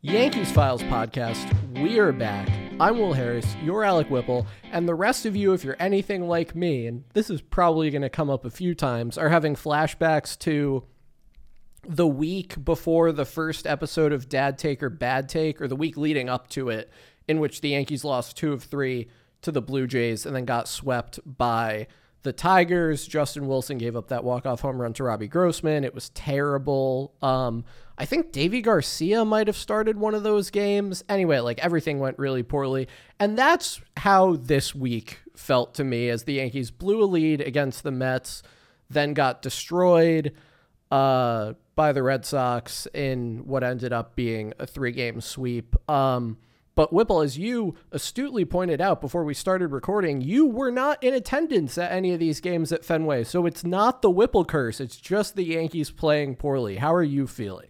Yankees Files podcast, we are back. I'm Will Harris, you're Alec Whipple, and the rest of you, if you're anything like me, and this is probably going to come up a few times, are having flashbacks to the week before the first episode of Dad Take or Bad Take, or the week leading up to it, in which the Yankees lost 2 of 3 to the Blue Jays and then got swept by the Tigers. Justin Wilson gave up that walk-off home run to Robbie Grossman. It was terrible. I think Davy Garcia might have started one of those games. Anyway, like everything went really poorly. And that's how this week felt to me, as the Yankees blew a lead against the Mets, then got destroyed by the Red Sox in what ended up being a 3-game sweep. But Whipple, as you astutely pointed out before we started recording, you were not in attendance at any of these games at Fenway. So it's not the Whipple curse. It's just the Yankees playing poorly. How are you feeling?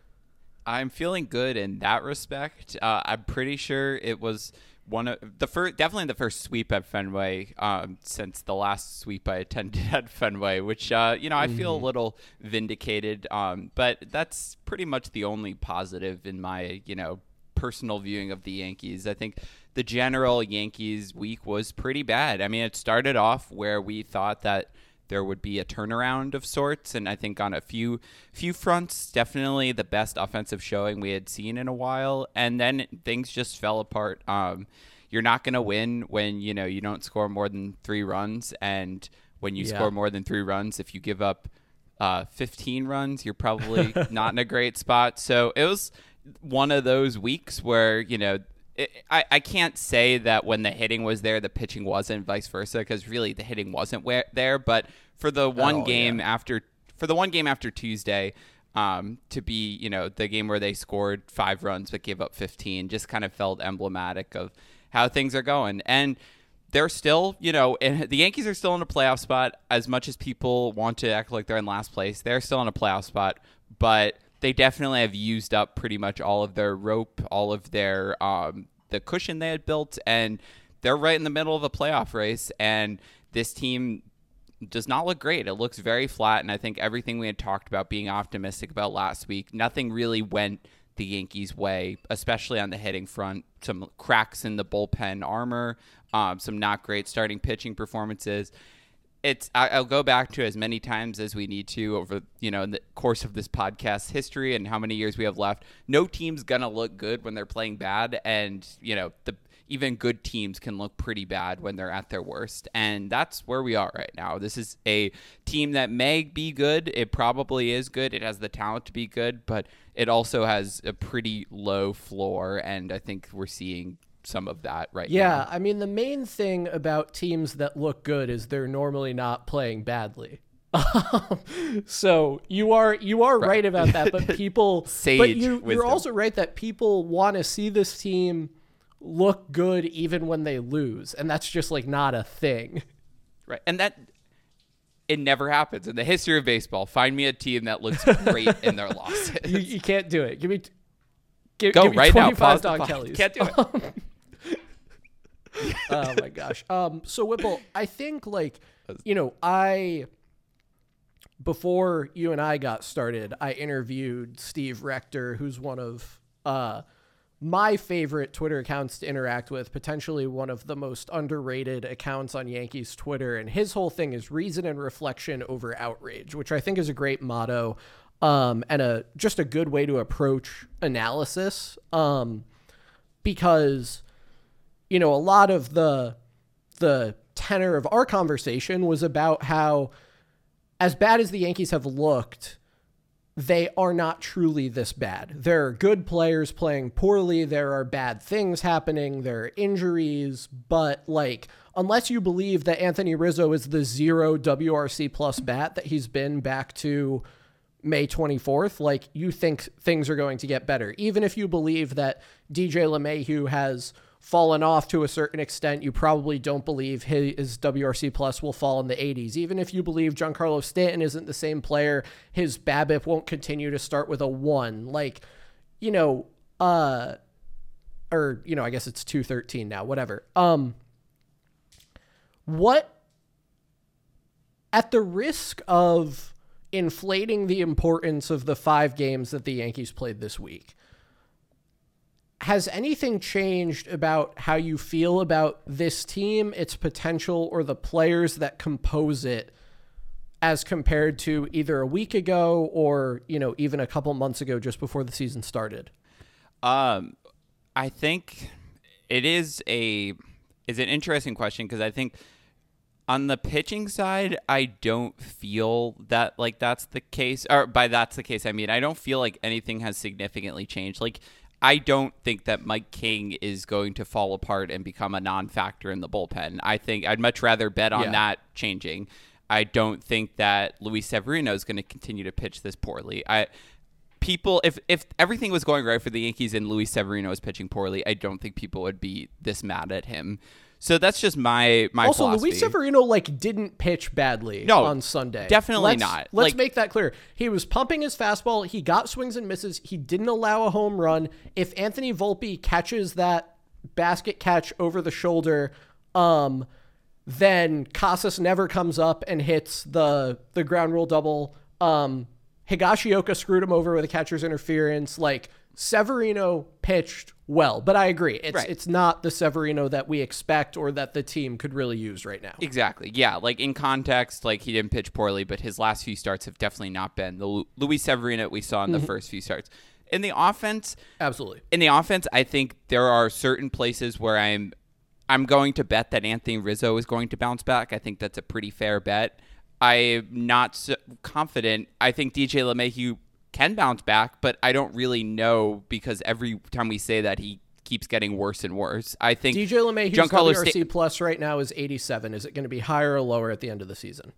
I'm feeling good in that respect. I'm pretty sure it was one of the first, definitely the first sweep at Fenway since the last sweep I attended at Fenway, which, I feel a little vindicated. But that's pretty much the only positive in my, personal viewing of the Yankees. I think the general Yankees week was pretty bad. I mean, it started off where we thought that there would be a turnaround of sorts, and I think on a few fronts, definitely the best offensive showing we had seen in a while, and then things just fell apart. You're not going to win when you don't score more than 3 runs, and when you score more than 3 runs, if you give up 15 runs, you're probably not in a great spot. So it was one of those weeks where I can't say that when the hitting was there, the pitching wasn't, vice versa, because really the hitting wasn't there. But for the one game after Tuesday, to be the game where they scored 5 runs but gave up 15, just kind of felt emblematic of how things are going. And they're still, and the Yankees are still in a playoff spot. As much as people want to act like they're in last place, they're still in a playoff spot, but they definitely have used up pretty much all of their rope, all of their the cushion they had built, and they're right in the middle of a playoff race. And this team does not look great. It looks very flat, and I think everything we had talked about being optimistic about last week, nothing really went the Yankees' way, especially on the hitting front. Some cracks in the bullpen armor, some not great starting pitching performances. I'll go back to as many times as we need to over, in the course of this podcast history and how many years we have left. No team's going to look good when they're playing bad. And, even good teams can look pretty bad when they're at their worst. And that's where we are right now. This is a team that may be good. It probably is good. It has the talent to be good, but it also has a pretty low floor. And I think we're seeing some of that right now. Yeah, I mean, the main thing about teams that look good is they're normally not playing badly. So you are right about that, but people you're also right that people want to see this team look good even when they lose, and that's just like not a thing. Right. And that it never happens in the history of baseball. Find me a team that looks great in their losses. You can't do it. Give me right 25 now. Don Kellys. Can't do it. Oh my gosh. So Whipple, I think before you and I got started, I interviewed Steve Rector, who's one of my favorite Twitter accounts to interact with, potentially one of the most underrated accounts on Yankees Twitter. And his whole thing is reason and reflection over outrage, which I think is a great motto, and just a good way to approach analysis. Because a lot of the tenor of our conversation was about how, as bad as the Yankees have looked, they are not truly this bad. There are good players playing poorly. There are bad things happening. There are injuries. But unless you believe that Anthony Rizzo is the 0 WRC plus bat that he's been back to May 24th, you think things are going to get better. Even if you believe that DJ LeMahieu has fallen off to a certain extent, you probably don't believe his WRC plus will fall in the 80s. Even if you believe Giancarlo Stanton isn't the same player, his BABIP won't continue to start with a 1. I guess it's 213 now, whatever. At the risk of inflating the importance of the 5 games that the Yankees played this week, has anything changed about how you feel about this team, its potential, or the players that compose it as compared to either a week ago or, even a couple months ago just before the season started? I think it is an interesting question, because I think on the pitching side, I don't feel that like that's the case. Or by that's the case, I mean, I don't feel like anything has significantly changed. Like, I don't think that Mike King is going to fall apart and become a non-factor in the bullpen. I think I'd much rather bet on that changing. I don't think that Luis Severino is going to continue to pitch this poorly. If everything was going right for the Yankees and Luis Severino was pitching poorly, I don't think people would be this mad at him. So that's just my also, philosophy. Luis Severino didn't pitch badly on Sunday. Definitely not. Let's make that clear. He was pumping his fastball. He got swings and misses. He didn't allow a home run. If Anthony Volpe catches that basket catch over the shoulder, then Casas never comes up and hits the ground rule double. Higashioka screwed him over with a catcher's interference. Severino pitched well, but I agree. It's not the Severino that we expect or that the team could really use right now. Exactly. Yeah. In context, he didn't pitch poorly, but his last few starts have definitely not been the Luis Severino we saw in the first few starts. In the offense, absolutely. In the offense, I think there are certain places where I'm going to bet that Anthony Rizzo is going to bounce back. I think that's a pretty fair bet. I'm not so confident. I think DJ LeMahieu can bounce back, but I don't really know, because every time we say that, he keeps getting worse and worse. I think DJ LeMahieu's WRC plus right now is 87. Is it going to be higher or lower at the end of the season?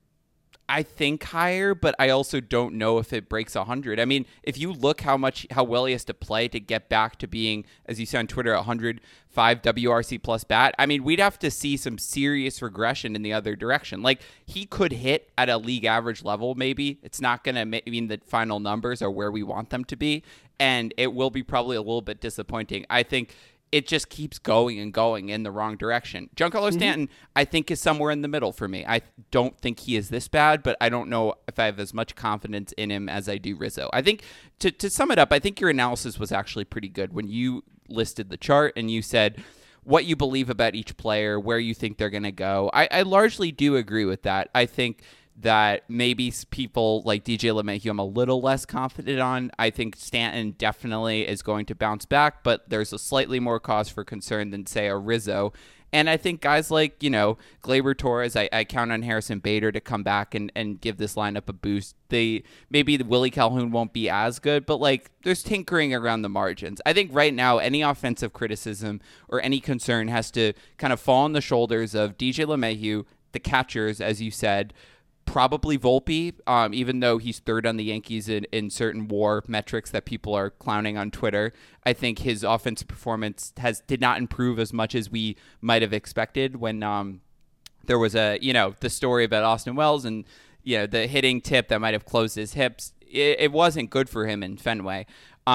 I think higher, but I also don't know if it breaks 100. I mean, if you look how well he has to play to get back to being, as you said on Twitter, 105 WRC plus bat, I mean, we'd have to see some serious regression in the other direction. He could hit at a league average level, maybe. It's not going to mean the final numbers are where we want them to be, and it will be probably a little bit disappointing. I think it just keeps going and going in the wrong direction. Giancarlo Stanton, I think, is somewhere in the middle for me. I don't think he is this bad, but I don't know if I have as much confidence in him as I do Rizzo. I think, to sum it up, I think your analysis was actually pretty good when you listed the chart and you said what you believe about each player, where you think they're going to go. I largely do agree with that. I think that maybe people like DJ LeMahieu I'm a little less confident on. I think Stanton definitely is going to bounce back, but there's a slightly more cause for concern than, say, a Rizzo. And I think guys like, Gleyber Torres, I count on Harrison Bader to come back and give this lineup a boost. Maybe Willie Calhoun won't be as good, but there's tinkering around the margins. I think right now any offensive criticism or any concern has to kind of fall on the shoulders of DJ LeMahieu, the catchers, as you said, probably Volpe, even though he's third on the Yankees in certain WAR metrics that people are clowning on Twitter. I think his offensive performance did not improve as much as we might have expected when there was the story about Austin Wells and the hitting tip that might have closed his hips. It wasn't good for him in Fenway.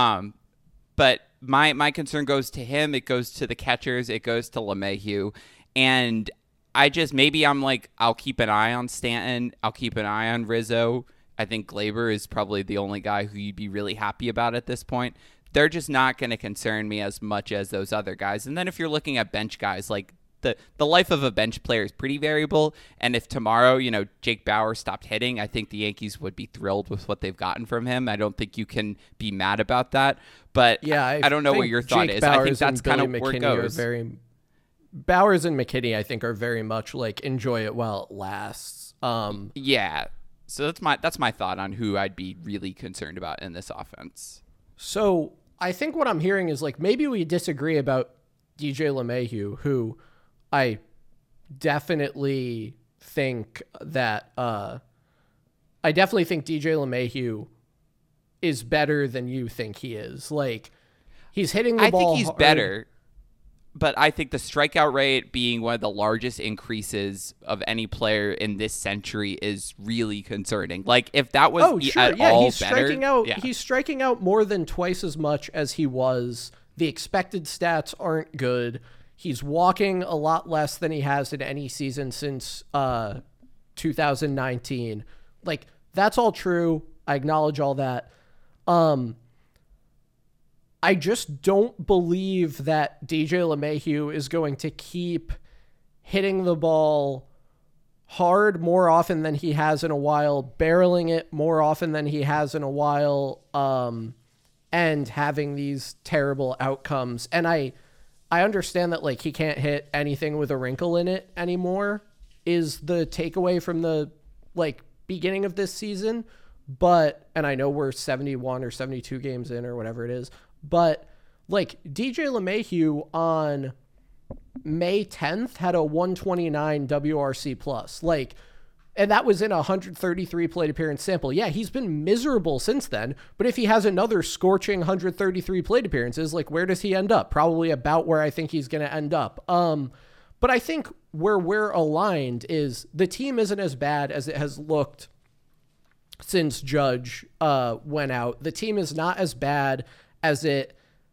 But my concern goes to him. It goes to the catchers. It goes to LeMahieu. And I'll keep an eye on Stanton. I'll keep an eye on Rizzo. I think Gleyber is probably the only guy who you'd be really happy about at this point. They're just not going to concern me as much as those other guys. And then if you're looking at bench guys, the life of a bench player is pretty variable. And if tomorrow, Jake Bauer stopped hitting, I think the Yankees would be thrilled with what they've gotten from him. I don't think you can be mad about that. But yeah, I don't know what your thought is. I think that's kind of where it goes. Bowers and McKinney, I think, are very much enjoy it while it lasts. Yeah. So that's my thought on who I'd be really concerned about in this offense. So I think what I'm hearing is maybe we disagree about DJ LeMahieu, who I definitely think that DJ LeMahieu is better than you think he is. He's hitting the ball. I think he's better. But I think the strikeout rate being one of the largest increases of any player in this century is really concerning. If that was all better. He's striking out more than twice as much as he was. The expected stats aren't good. He's walking a lot less than he has in any season since 2019. That's all true. I acknowledge all that. I just don't believe that DJ LeMahieu is going to keep hitting the ball hard more often than he has in a while, barreling it more often than he has in a while, and having these terrible outcomes. And I understand that like he can't hit anything with a wrinkle in it anymore is the takeaway from the like beginning of this season. But, and I know we're 71 or 72 games in or whatever it is, but like DJ LeMahieu on May 10th had a 129 WRC plus, like, and that was in a 133 plate appearance sample. Yeah, he's been miserable since then, but if he has another scorching 133 plate appearances, like where does he end up? Probably about where I think he's going to end up. But I think where we're aligned is the team isn't as bad as it has looked since Judge went out. The team is not as bad as it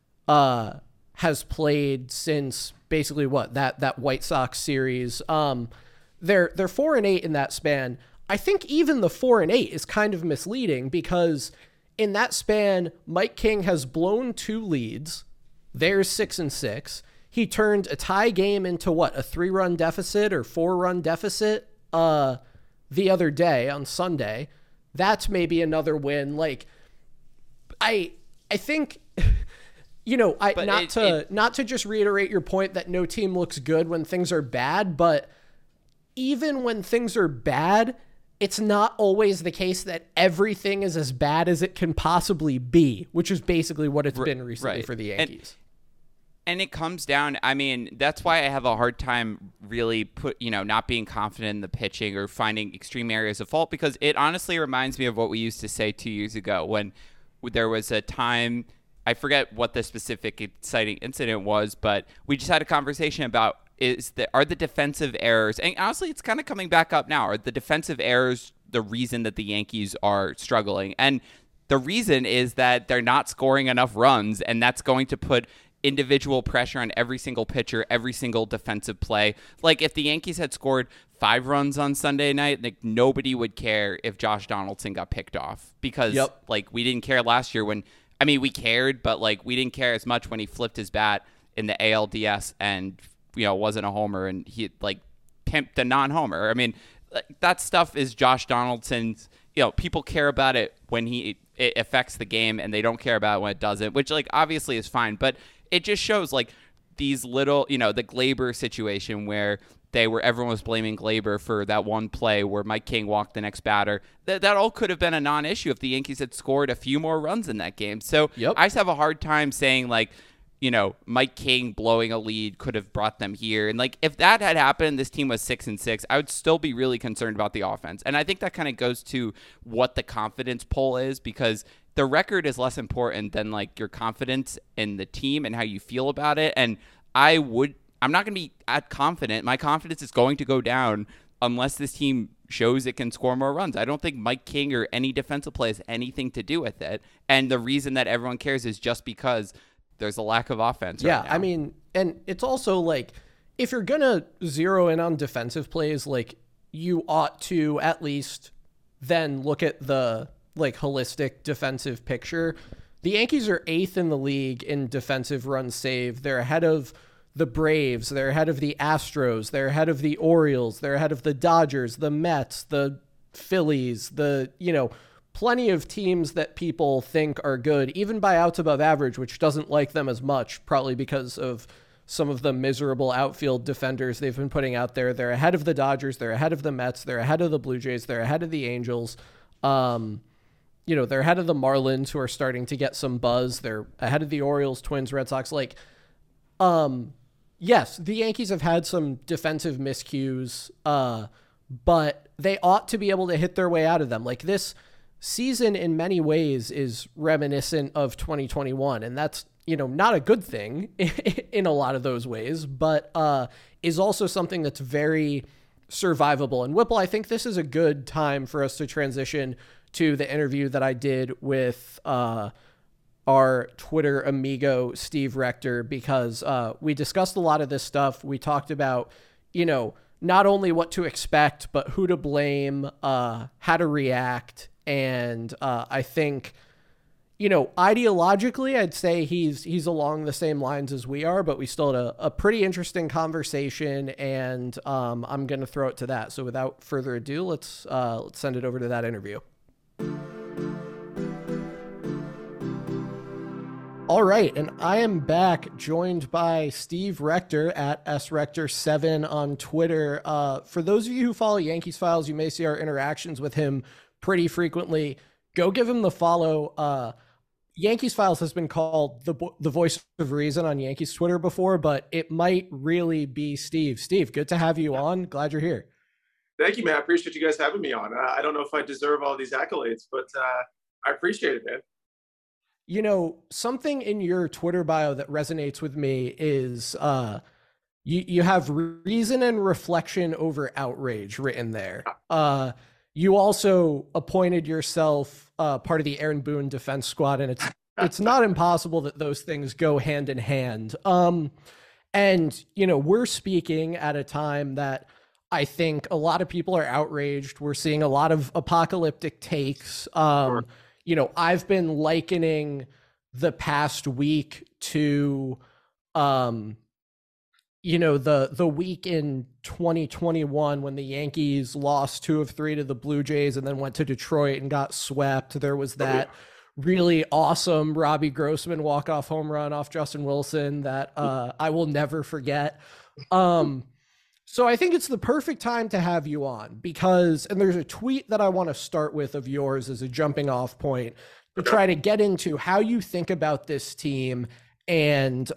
has played since basically that White Sox series. They're 4-8 in that span. I think even the 4-8 is kind of misleading because in that span, Mike King has blown 2 leads. There's 6-6. He turned a tie game into a 3-run deficit or 4-run deficit the other day on Sunday. That's maybe another win. Like, I think, you know, not to just reiterate your point that no team looks good when things are bad, but even when things are bad, it's not always the case that everything is as bad as it can possibly be, which is basically what it's been recently for the Yankees. And it comes down, I mean, that's why I have a hard time really not being confident in the pitching or finding extreme areas of fault, because it honestly reminds me of what we used to say 2 years ago when there was a time, I forget what the specific exciting incident was, but we just had a conversation about are the defensive errors, and honestly, it's kind of coming back up now, are the defensive errors the reason that the Yankees are struggling? And the reason is that they're not scoring enough runs, and that's going to put individual pressure on every single pitcher, every single defensive play. Like if the Yankees had scored 5 runs on Sunday night, like nobody would care if Josh Donaldson got picked off, because like we didn't care last year when, I mean, we cared, but like we didn't care as much when he flipped his bat in the ALDS and, wasn't a homer and he like pimped a non-homer. I mean, that stuff is Josh Donaldson's, people care about it when it affects the game and they don't care about it when it doesn't, which like obviously is fine, but it just shows like these little, the Gleyber situation where everyone was blaming Gleyber for that one play where Mike King walked the next batter. That all could have been a non-issue if the Yankees had scored a few more runs in that game. So I just have a hard time saying like, Mike King blowing a lead could have brought them here. And like, if that had happened, this team was 6-6, I would still be really concerned about the offense. And I think that kind of goes to what the confidence poll is, because the record is less important than like your confidence in the team and how you feel about it. And I'm not going to be confident. My confidence is going to go down unless this team shows it can score more runs. I don't think Mike King or any defensive play has anything to do with it. And the reason that everyone cares is just because there's a lack of offense. Yeah, right now. I mean, and it's also like, if you're going to zero in on defensive plays, like you ought to at least then look at the like holistic defensive picture. The Yankees are 8th in the league in defensive runs saved. They're ahead of the Braves. They're ahead of the Astros. They're ahead of the Orioles. They're ahead of the Dodgers, the Mets, the Phillies, plenty of teams that people think are good, even by outs above average, which doesn't like them as much, probably because of some of the miserable outfield defenders they've been putting out there. They're ahead of the Dodgers. They're ahead of the Mets. They're ahead of the Blue Jays. They're ahead of the Angels. They're ahead of the Marlins, who are starting to get some buzz. They're ahead of the Orioles, Twins, Red Sox. Yes, the Yankees have had some defensive miscues, but they ought to be able to hit their way out of them. Like, this season in many ways is reminiscent of 2021, and that's, not a good thing in a lot of those ways, but is also something that's very survivable. And Whipple, I think this is a good time for us to transition to the interview that I did with our Twitter amigo, Steve Rector, because we discussed a lot of this stuff. We talked about, not only what to expect, but who to blame, how to react. And I think, ideologically, I'd say he's along the same lines as we are, but we still had a pretty interesting conversation, and I'm going to throw it to that. So without further ado, let's send it over to that interview. All right, and I am back, joined by Steve Rector at srector7 on Twitter. For those of you who follow Yankees Files, you may see our interactions with him pretty frequently. Go give him the follow. Yankees Files has been called the voice of reason on Yankees Twitter before, but it might really be Steve. Steve, good to have you on. Glad you're here. Thank you, man. I appreciate you guys having me on. I don't know if I deserve all these accolades, but I appreciate it, man. Something in your Twitter bio that resonates with me is you have reason and reflection over outrage written there. You also appointed yourself part of the Aaron Boone defense squad, and it's not impossible that those things go hand in hand. And we're speaking at a time that I think a lot of people are outraged. We're seeing a lot of apocalyptic takes. Sure. I've been likening the past week to, the week in 2021 when the Yankees lost 2 of 3 to the Blue Jays and then went to Detroit and got swept. There was that really awesome Robbie Grossman walk-off home run off Justin Wilson that I will never forget. So I think it's the perfect time to have you on because, and there's a tweet that I want to start with of yours as a jumping off point to try to get into how you think about this team and,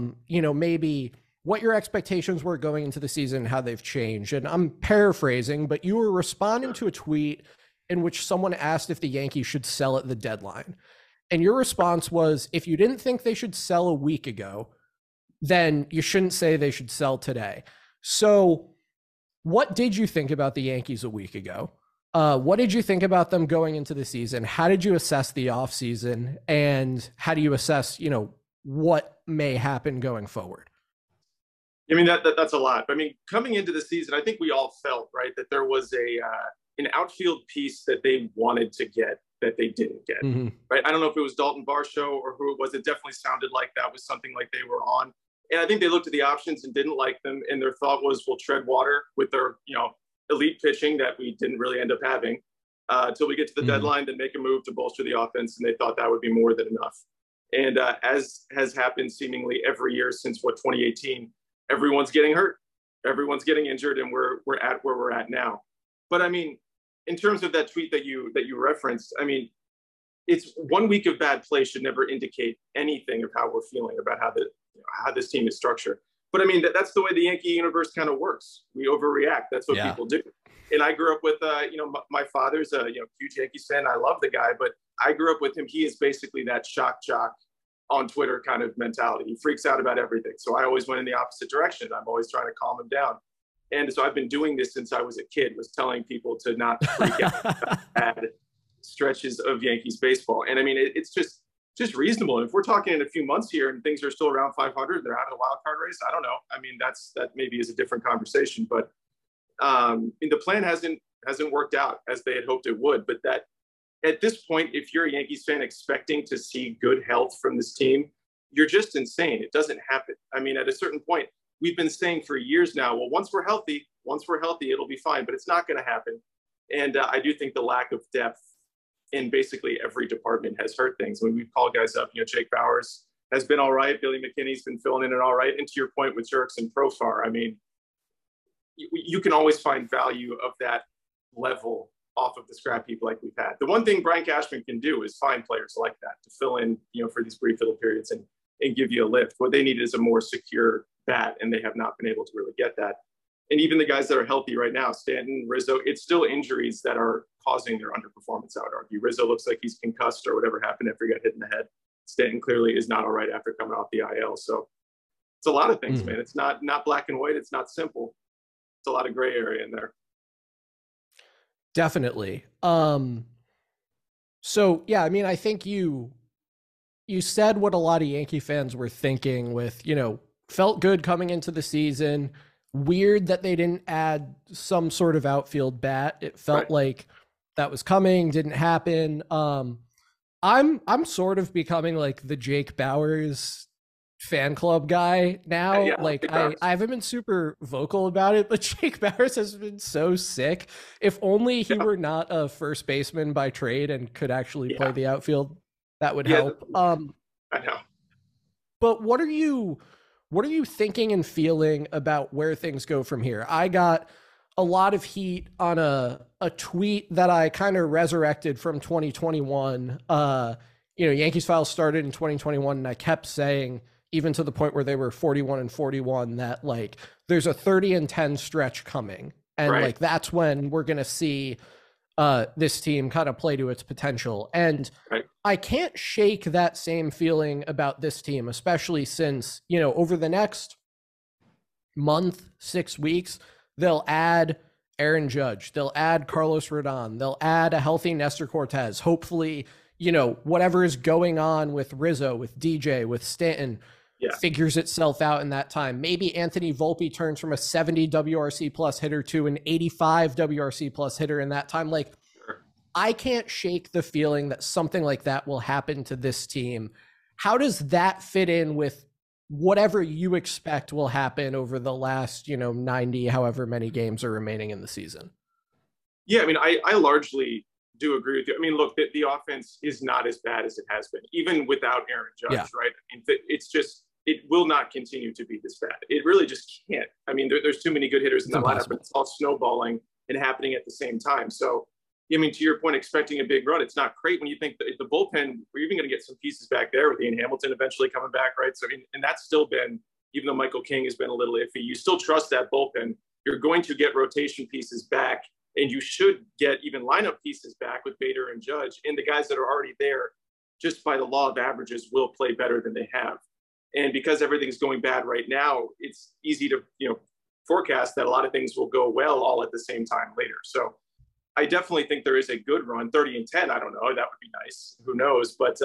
maybe what your expectations were going into the season, how they've changed. And I'm paraphrasing, but you were responding to a tweet in which someone asked if the Yankees should sell at the deadline. And your response was, if you didn't think they should sell a week ago, then you shouldn't say they should sell today. So what did you think about the Yankees a week ago? What did you think about them going into the season? How did you assess the offseason? And how do you assess, what may happen going forward? I mean, that's a lot. I mean, coming into the season, I think we all felt, right, that there was an outfield piece that they wanted to get that they didn't get, right? I don't know if it was Dalton Varsho or who it was. It definitely sounded like that was something like they were on. And I think they looked at the options and didn't like them. And their thought was, we'll tread water with their, elite pitching that we didn't really end up having until we get to the deadline, then make a move to bolster the offense. And they thought that would be more than enough. And as has happened seemingly every year since 2018, everyone's getting hurt, everyone's getting injured, and we're at where we're at now. But I mean, in terms of that tweet that you referenced, I mean, it's 1 week of bad play should never indicate anything of how we're feeling about how this team is structured. But I mean, that's the way the Yankee universe kind of works. We overreact. That's what people do. And I grew up with, my father's a huge Yankees fan. I love the guy, but I grew up with him. He is basically that shock jock on Twitter kind of mentality. He freaks out about everything. So I always went in the opposite direction. I'm always trying to calm him down. And so I've been doing this since I was a kid, was telling people to not freak out about bad stretches of Yankees baseball. And I mean, it's just reasonable. And if we're talking in a few months here and things are still around 500, they're out of the wild card race, I don't know. I mean, that maybe is a different conversation, but the plan hasn't worked out as they had hoped it would. But that at this point, if you're a Yankees fan expecting to see good health from this team, you're just insane. It doesn't happen. I mean, at a certain point, we've been saying for years now, well, once we're healthy, it'll be fine, but it's not going to happen. And I do think the lack of depth in basically every department has hurt things. When we've called guys up, Jake Bauers has been all right. Billy McKinney's been filling in and all right. And to your point with Jerks and Profar, I mean, you can always find value of that level off of the scrap heap like we've had. The one thing Brian Cashman can do is find players like that to fill in, for these brief little periods and give you a lift. What they need is a more secure bat, and they have not been able to really get that. And even the guys that are healthy right now, Stanton, Rizzo, it's still injuries that are causing their underperformance, I would argue. Rizzo looks like he's concussed or whatever happened after he got hit in the head. Stanton clearly is not all right after coming off the IL. So it's a lot of things, man. It's not black and white. It's not simple. It's a lot of gray area in there. Definitely. So yeah, I mean, I think you said what a lot of Yankee fans were thinking with, felt good coming into the season. Weird that they didn't add some sort of outfield bat. It felt like that was coming, didn't happen. I'm sort of becoming like the Jake Bauers fan club guy now. Yeah, like I haven't been super vocal about it, but Jake Bauers has been so sick. If only he were not a first baseman by trade and could actually play the outfield, that would help. I know. But what are you thinking and feeling about where things go from here? I got a lot of heat on a tweet that I kind of resurrected from 2021. Yankees Files started in 2021, and I kept saying, even to the point where they were 41-41, that like there's a 30-10 stretch coming, and like that's when we're gonna see this team kind of play to its potential. And I can't shake that same feeling about this team, especially since, over the next month, 6 weeks, they'll add Aaron Judge, they'll add Carlos Rodon, they'll add a healthy Nestor Cortez. Hopefully, whatever is going on with Rizzo, with DJ, with Stanton, figures itself out in that time. Maybe Anthony Volpe turns from a 70 WRC plus hitter to an 85 WRC plus hitter in that time. Like, I can't shake the feeling that something like that will happen to this team. How does that fit in with whatever you expect will happen over the last, 90, however many games are remaining in the season? Yeah, I mean, I largely do agree with you. I mean, look, the offense is not as bad as it has been, even without Aaron Judge, right? I mean, it's just, it will not continue to be this bad. It really just can't. I mean, there's too many good hitters in the lineup, but it's all snowballing and happening at the same time. So, I mean, to your point, expecting a big run, it's not great when you think the bullpen, we're even going to get some pieces back there with Ian Hamilton eventually coming back, right? So, I mean, and that's still been, even though Michael King has been a little iffy, you still trust that bullpen. You're going to get rotation pieces back, and you should get even lineup pieces back with Bader and Judge. And the guys that are already there, just by the law of averages, will play better than they have. And because everything's going bad right now, it's easy to, forecast that a lot of things will go well all at the same time later. So I definitely think there is a good run. 30-10, I don't know. That would be nice. Who knows? But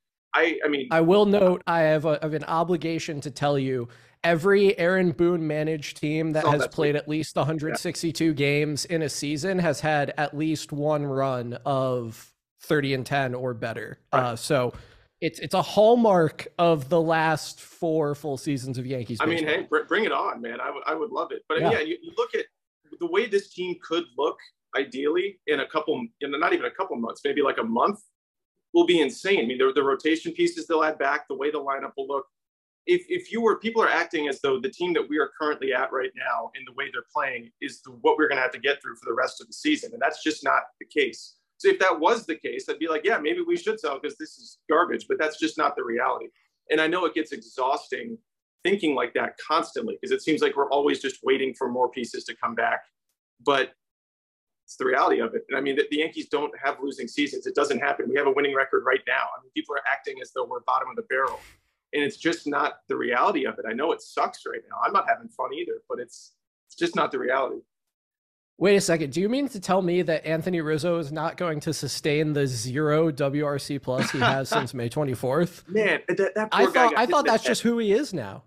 I mean, I will note, I have an obligation to tell you, every Aaron Boone managed team that has played at least 162 games in a season has had at least one run of 30-10 or better. So it's a hallmark of the last 4 full seasons of Yankees baseball. I mean, hey, bring it on, man. I would love it. But yeah, you look at the way this team could look ideally in not even a couple months, maybe like a month, will be insane. I mean, the rotation pieces they'll add back, the way the lineup will look. If people are acting as though the team that we are currently at right now and the way they're playing is what we're going to have to get through for the rest of the season. And that's just not the case. So if that was the case, I'd be like, yeah, maybe we should sell because this is garbage, but that's just not the reality. And I know it gets exhausting thinking like that constantly because it seems like we're always just waiting for more pieces to come back. But it's the reality of it. And I mean, the Yankees don't have losing seasons. It doesn't happen. We have a winning record right now. I mean, people are acting as though we're bottom of the barrel. And it's just not the reality of it. I know it sucks right now. I'm not having fun either, but it's just not the reality. Wait a second. Do you mean to tell me that Anthony Rizzo is not going to sustain the 0 WRC plus he has since May 24th? Man, that poor guy. I thought that's just who he is now.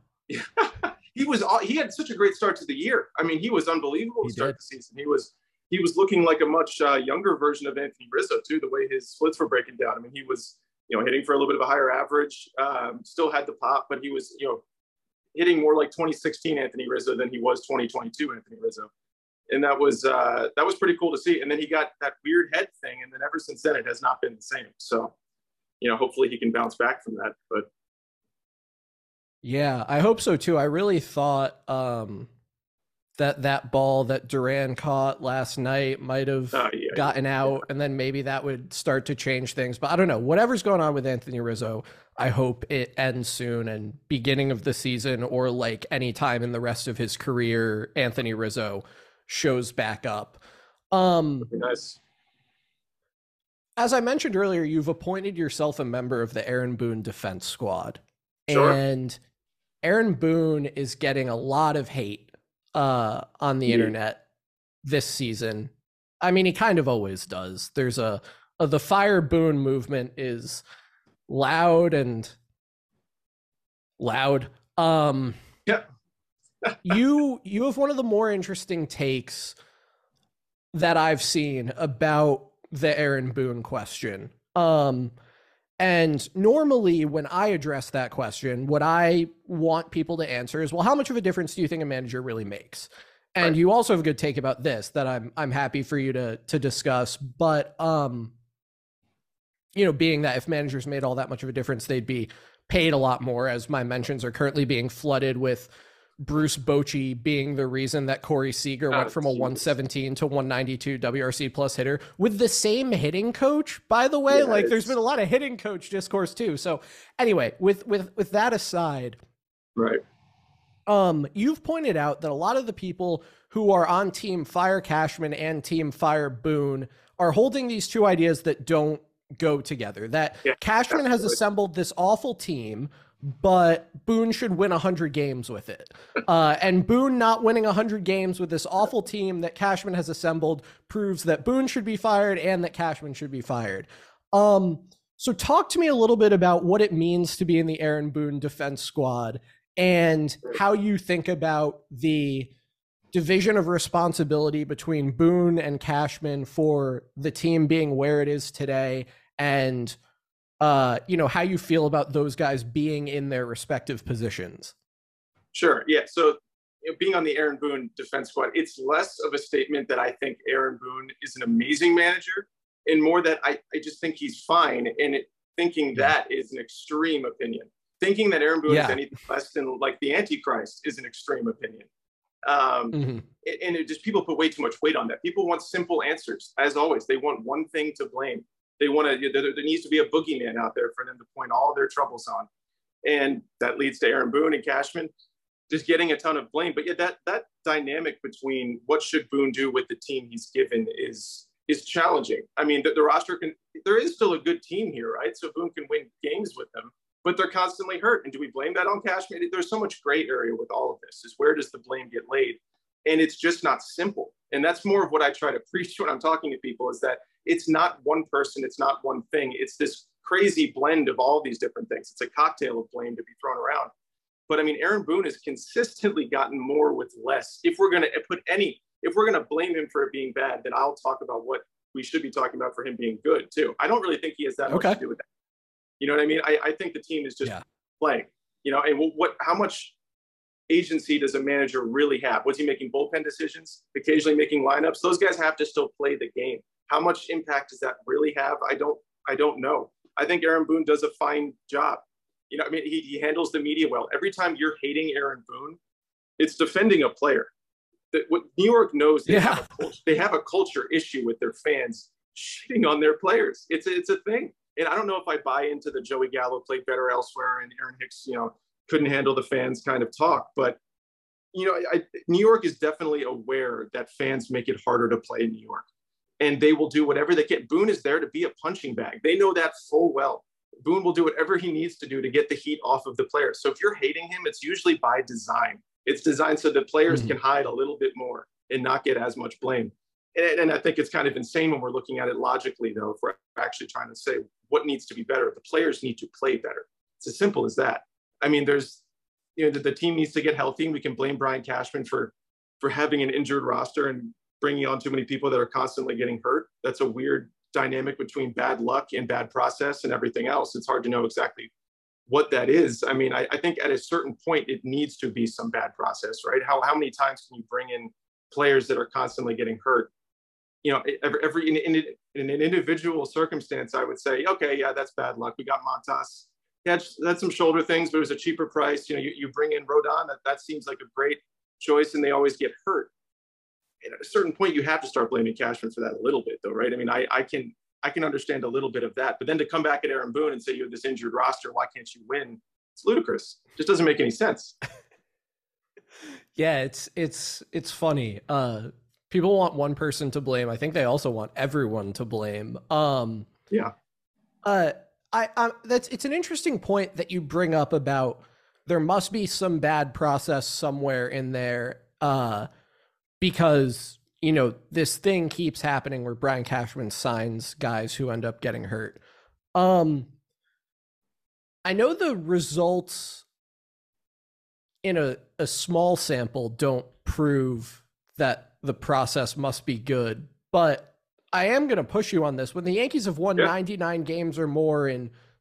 He had such a great start to the year. I mean, he was unbelievable to start the season. He was looking like a much younger version of Anthony Rizzo too, the way his splits were breaking down. I mean, he was, hitting for a little bit of a higher average, still had the pop, but he was, hitting more like 2016 Anthony Rizzo than he was 2022 Anthony Rizzo. And that was pretty cool to see. And then he got that weird head thing. And then ever since then, it has not been the same. So, hopefully he can bounce back from that. But yeah, I hope so too. I really thought that ball that Duran caught last night might have gotten out, and then maybe that would start to change things. But I don't know. Whatever's going on with Anthony Rizzo, I hope it ends soon and beginning of the season or like any time in the rest of his career, Anthony Rizzo shows back up. Nice. As I mentioned earlier, you've appointed yourself a member of the Aaron Boone defense squad. Sure. And Aaron Boone is getting a lot of hate on the internet this season. I mean, he kind of always does. There's the Fire Boone movement is loud and loud. Yeah. You have one of the more interesting takes that I've seen about the Aaron Boone question. And normally when I address that question, what I want people to answer is, well, how much of a difference do you think a manager really makes? And right. You also have a good take about this that I'm happy for you to discuss. But being that if managers made all that much of a difference, they'd be paid a lot more, as my mentions are currently being flooded with Bruce Bochy being the reason that Corey Seager went from a 117 to 192 WRC plus hitter with the same hitting coach, by the way. Yeah, there's been a lot of hitting coach discourse too. So anyway, with that aside, right. You've pointed out that a lot of the people who are on team fire Cashman and team fire Boone are holding these two ideas that don't go together. That Cashman has assembled this awful team, but Boone should win 100 games with it. And Boone not winning 100 games with this awful team that Cashman has assembled proves that Boone should be fired and that Cashman should be fired. So talk to me a little bit about what it means to be in the Aaron Boone defense squad and how you think about the division of responsibility between Boone and Cashman for the team being where it is today, and how you feel about those guys being in their respective positions. Sure. Yeah. So being on the Aaron Boone defense squad, it's less of a statement that I think Aaron Boone is an amazing manager, and more that I just think he's fine. And thinking that is an extreme opinion. Thinking that Aaron Boone is anything less than like the Antichrist is an extreme opinion. And it just, people put way too much weight on that. People want simple answers. As always, they want one thing to blame. They want to, there needs to be a boogeyman out there for them to point all their troubles on. And that leads to Aaron Boone and Cashman just getting a ton of blame. But yeah, that dynamic between what should Boone do with the team he's given is challenging. I mean, the roster there is still a good team here, right? So Boone can win games with them, but they're constantly hurt. And do we blame that on Cashman? There's so much gray area with all of this, is where does the blame get laid? And it's just not simple. And that's more of what I try to preach when I'm talking to people, is that it's not one person, it's not one thing. It's this crazy blend of all these different things. It's a cocktail of blame to be thrown around. But I mean, Aaron Boone has consistently gotten more with less. If we're going to blame him for it being bad, then I'll talk about what we should be talking about for him being good too. I don't really think he has that much to do with that. You know what I mean? I think the team is just playing, and how much agency does a manager really have? Was he making bullpen decisions, occasionally making lineups? Those guys have to still play the game. How much impact does that really have? I don't know. I think Aaron Boone does a fine job. I mean, he handles the media well. Every time you're hating Aaron Boone, it's defending a player. What New York knows, they have a culture issue with their fans shitting on their players. It's a thing. And I don't know if I buy into the Joey Gallo played better elsewhere and Aaron Hicks, couldn't handle the fans kind of talk. But, New York is definitely aware that fans make it harder to play in New York. And they will do whatever they can. Boone is there to be a punching bag. They know that full well. Boone will do whatever he needs to do to get the heat off of the players. So if you're hating him, it's usually by design. It's designed so the players can hide a little bit more and not get as much blame. And I think it's kind of insane when we're looking at it logically, though, if we're actually trying to say what needs to be better. The players need to play better. It's as simple as that. I mean, the team needs to get healthy, and we can blame Brian Cashman for having an injured roster and bringing on too many people that are constantly getting hurt. That's a weird dynamic between bad luck and bad process and everything else. It's hard to know exactly what that is. I mean, I think at a certain point, it needs to be some bad process, right? How many times can you bring in players that are constantly getting hurt? Every in an individual circumstance, I would say, okay, yeah, that's bad luck. We got Montas. That's some shoulder things, but it was a cheaper price. You bring in Rodon, that seems like a great choice, and they always get hurt. And at a certain point, you have to start blaming Cashman for that a little bit, though, right? I mean, I can understand a little bit of that, but then to come back at Aaron Boone and say you have this injured roster, why can't you win? It's ludicrous. It just doesn't make any sense. Yeah, it's funny. People want one person to blame. I think they also want everyone to blame. It's an interesting point that you bring up about there must be some bad process somewhere in there, because this thing keeps happening where Brian Cashman signs guys who end up getting hurt. I know the results in a small sample don't prove that the process must be good, but I am going to push you on this. When the Yankees have won 99 games or more in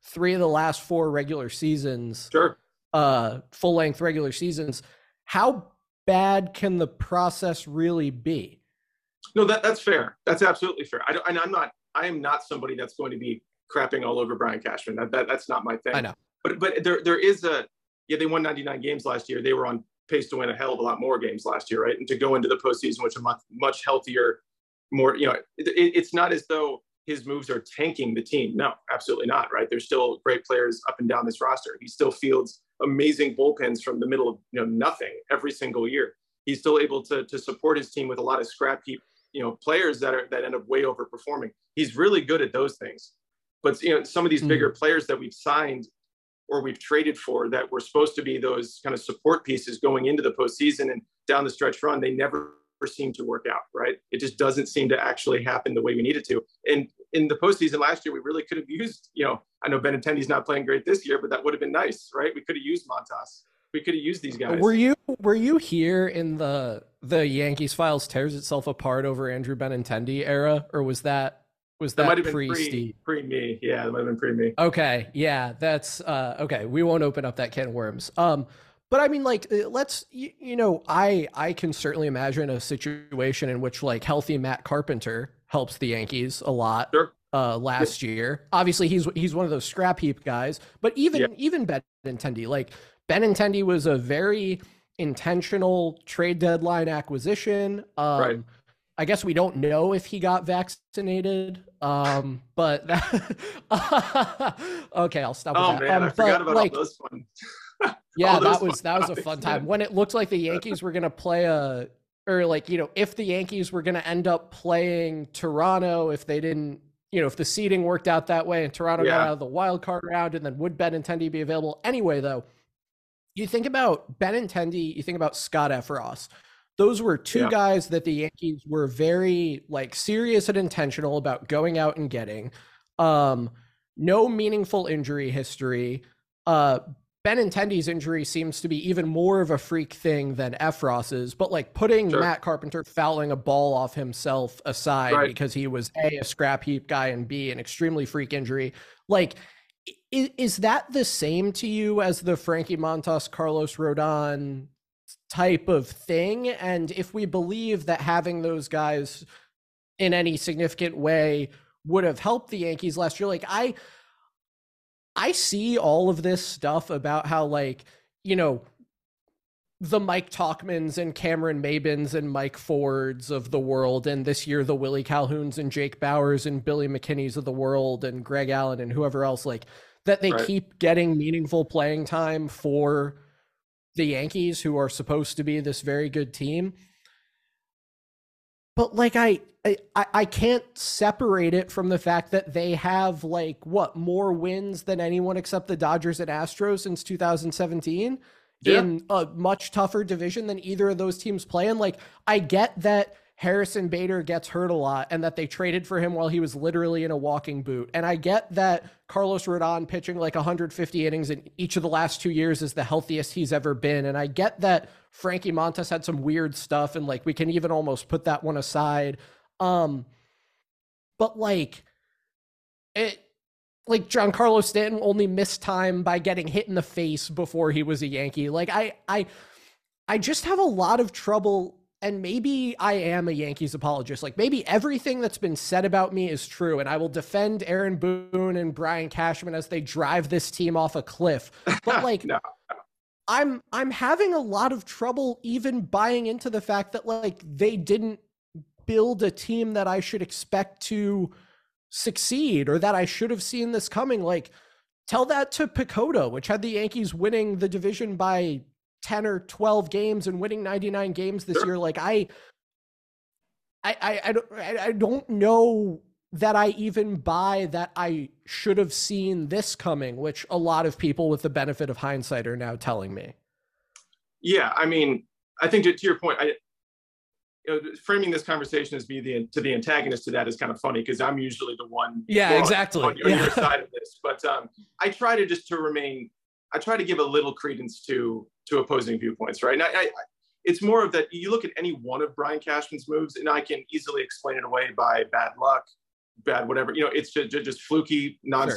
3 of the last 4 regular seasons, sure, full-length regular seasons. How bad can the process really be? No, that's fair. That's absolutely fair. I am not somebody that's going to be crapping all over Brian Cashman. That's not my thing. I know. But there is they won 99 games last year. They were on pace to win a hell of a lot more games last year, right? And to go into the postseason with a much healthier, more, it's not as though his moves are tanking the team. No, absolutely not, right? There's still great players up and down this roster. He still fields amazing bullpens from the middle of nothing every single year. He's still able to support his team with a lot of scrap heap, players that end up way overperforming. He's really good at those things. But some of these bigger players that we've signed or we've traded for that were supposed to be those kind of support pieces going into the postseason and down the stretch run, they never seem to work out, right? It just doesn't seem to actually happen the way we need it to. And in the postseason last year, we really could have used, I know Benintendi's not playing great this year, but that would have been nice, right? We could have used Montas. We could have used these guys. Were you here in the Yankees files tears itself apart over Andrew Benintendi era, or was that might have pre-Steve? Pre me. Yeah, that might have been pre me. Okay. Yeah, that's okay. We won't open up that can of worms. But I mean, like, let's, I can certainly imagine a situation in which like healthy Matt Carpenter helps the Yankees a lot. Sure. Last year, obviously he's one of those scrap heap guys, but even Benintendi, like Benintendi was a very intentional trade deadline acquisition. Right. I guess we don't know if he got vaccinated, but okay, I'll stop with that. Man, I forgot about all those fun. Yeah, that was a fun time when it looked like the Yankees were going to play if the Yankees were going to end up playing Toronto, if they didn't, if the seeding worked out that way and Toronto got out of the wild card round, and then would Benintendi be available anyway, though? You think about Benintendi, you think about Scott Effross. Those were 2 guys that the Yankees were very serious and intentional about going out and getting. No meaningful injury history. Benintendi's injury seems to be even more of a freak thing than Effross's, but putting Matt Carpenter fouling a ball off himself aside because he was A, a scrap heap guy, and B, an extremely freak injury. Is that the same to you as the Frankie Montas, Carlos Rodon type of thing? And if we believe that having those guys in any significant way would have helped the Yankees last year, I see all of this stuff about how the Mike Talkmans and Cameron Mabins and Mike Fords of the world, and this year the Willie Calhouns and Jake Bowers and Billy McKinney's of the world and Greg Allen and whoever else, that they keep getting meaningful playing time for the Yankees, who are supposed to be this very good team. But I can't separate it from the fact that they have more wins than anyone except the Dodgers and Astros since 2017 in a much tougher division than either of those teams play in. I get that Harrison Bader gets hurt a lot and that they traded for him while he was literally in a walking boot. And I get that Carlos Rodon pitching 150 innings in each of the last 2 years is the healthiest he's ever been. And I get that Frankie Montas had some weird stuff, and we can even almost put that one aside. But Giancarlo Stanton only missed time by getting hit in the face before he was a Yankee. I just have a lot of trouble. And maybe I am a Yankees apologist. Maybe everything that's been said about me is true, and I will defend Aaron Boone and Brian Cashman as they drive this team off a cliff. But No. I'm having a lot of trouble even buying into the fact that they didn't build a team that I should expect to succeed, or that I should have seen this coming. Tell that to PECOTA, which had the Yankees winning the division by 10 or 12 games and winning 99 games this year. I don't know that I even buy that I should have seen this coming, which a lot of people with the benefit of hindsight are now telling me. Yeah. I mean, I think to your point, framing this conversation as the antagonist to that is kind of funny, because I'm usually the one exactly on your side of this. But I try to I try to give a little credence to opposing viewpoints, right? And it's more of that you look at any one of Brian Cashman's moves, and I can easily explain it away by bad luck, bad whatever. It's just fluky nonsense. Sure.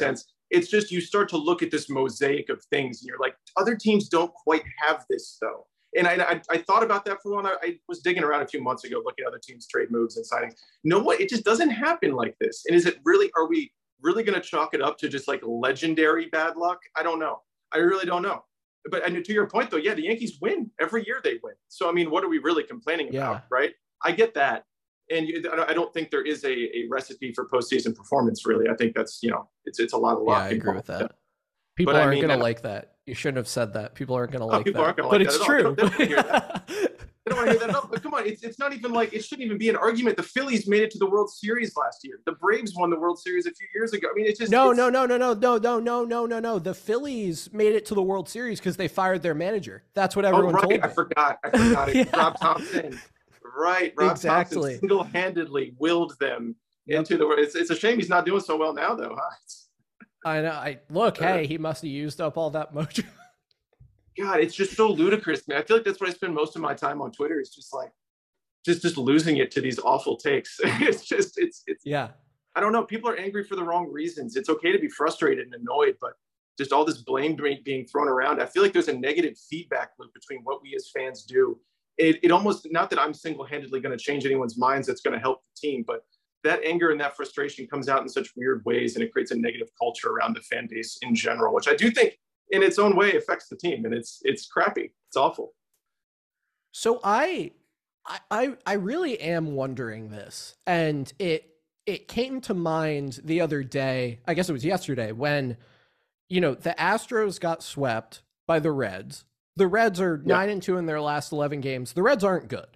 It's just you start to look at this mosaic of things, and you're like, other teams don't quite have this though. And I thought about that for a while. I was digging around a few months ago, looking at other teams' trade moves and signings. No, what? It just doesn't happen like this. And is it really? Are we really going to chalk it up to just like legendary bad luck? I don't know. I really don't know. But and to your point, though, yeah, the Yankees win every year. They win. So I mean, what are we really complaining about, right? I get that, and I don't think there is a recipe for postseason performance. Really, I think that's it's a lot of luck. Yeah, I agree with that. People aren't going to like that. You shouldn't have said that. People aren't going to like that. But it's true. They don't want to hear that. No, but come on, it's not even like it shouldn't even be an argument. The Phillies made it to the World Series last year. The Braves won the World Series a few years ago. I mean, it's just no. The Phillies made it to the World Series because they fired their manager. That's what everyone told me. I forgot it. Yeah. Rob Thompson. Right. Rob Thompson single-handedly willed them into the world. It's a shame he's not doing so well now, though. Huh? I know. Hey, he must have used up all that mojo. God, it's just so ludicrous, man. I feel like that's what I spend most of my time on Twitter. Is just like, just losing it to these awful takes. it's yeah. I don't know. People are angry for the wrong reasons. It's okay to be frustrated and annoyed, but just all this blame being thrown around. I feel like there's a negative feedback loop between what we as fans do. It almost, not that I'm single-handedly going to change anyone's minds that's going to help the team, but that anger and that frustration comes out in such weird ways, and it creates a negative culture around the fan base in general, which I do think in its own way affects the team, and it's crappy. It's awful. So I really am wondering this, and it came to mind the other day, I guess it was yesterday, when the Astros got swept by the Reds. The Reds are 9-2 in their last 11 games. The Reds aren't good.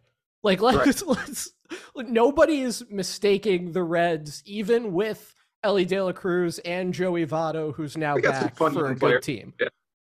Nobody is mistaking the Reds, even with Elly De La Cruz and Joey Votto, who's now back for a good team.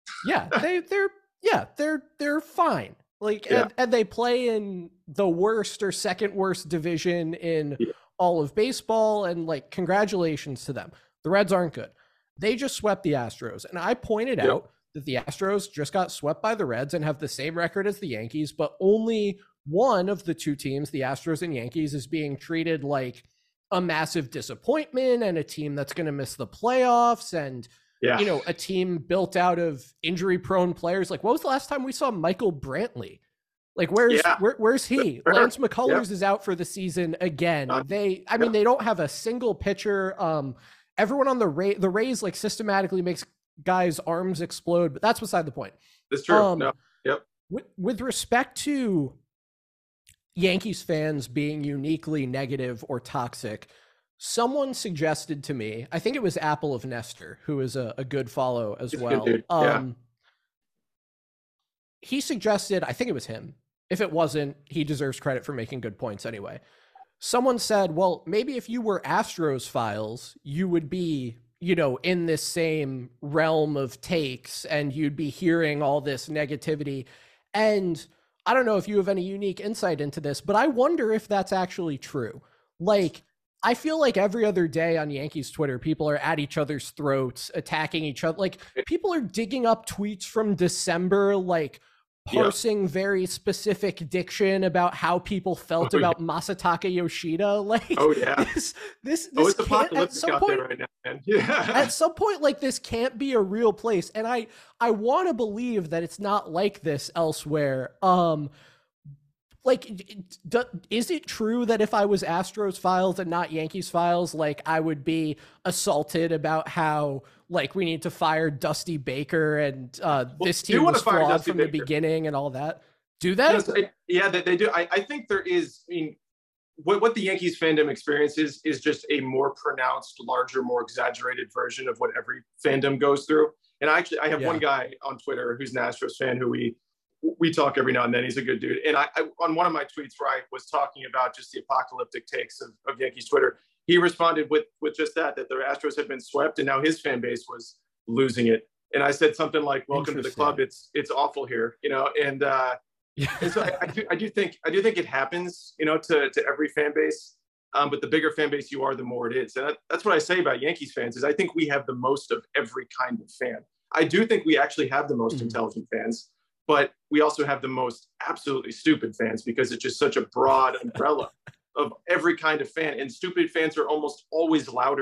They're fine. And they play in the worst or second worst division in all of baseball. And congratulations to them. The Reds aren't good. They just swept the Astros. And I pointed out that the Astros just got swept by the Reds and have the same record as the Yankees, but only one of the two teams, the Astros and Yankees, is being treated like a massive disappointment and a team that's going to miss the playoffs and, a team built out of injury-prone players. What was the last time we saw Michael Brantley? Where's he? Lance McCullers is out for the season again. They don't have a single pitcher. Everyone on the Rays systematically makes guys' arms explode, but that's beside the point. That's true. With respect to Yankees fans being uniquely negative or toxic, someone suggested to me, I think it was Apple of Nestor, who is a good follow as well. He suggested, I think it was him. If it wasn't, he deserves credit for making good points anyway. Someone said, well, maybe if you were Astros Files, you would be, in this same realm of takes and you'd be hearing all this negativity. And I don't know if you have any unique insight into this, but I wonder if that's actually true. I feel like every other day on Yankees Twitter, people are at each other's throats, attacking each other. People are digging up tweets from December, parsing very specific diction about how people felt about Masataka Yoshida. This it's apocalyptic out there right now, man. At some point, this can't be a real place. And I want to believe that it's not like this elsewhere. Is it true that if I was Astros Files and not Yankees Files, I would be assaulted about how we need to fire Dusty Baker and this team was flawed from the beginning and all that? Do they? They do. I think there is. What the Yankees fandom experiences is just a more pronounced, larger, more exaggerated version of what every fandom goes through. And I have one guy on Twitter who's an Astros fan who we talk every now and then. He's a good dude. And I on one of my tweets where I was talking about just the apocalyptic takes of Yankees Twitter, he responded with just that the Astros had been swept and now his fan base was losing it. And I said something like, welcome to the club. It's awful here, and so I do think it happens, to every fan base. But the bigger fan base you are, the more it is. And that's what I say about Yankees fans is I think we have the most of every kind of fan. I do think we actually have the most intelligent fans, but we also have the most absolutely stupid fans because it's just such a broad umbrella of every kind of fan. And stupid fans are almost always louder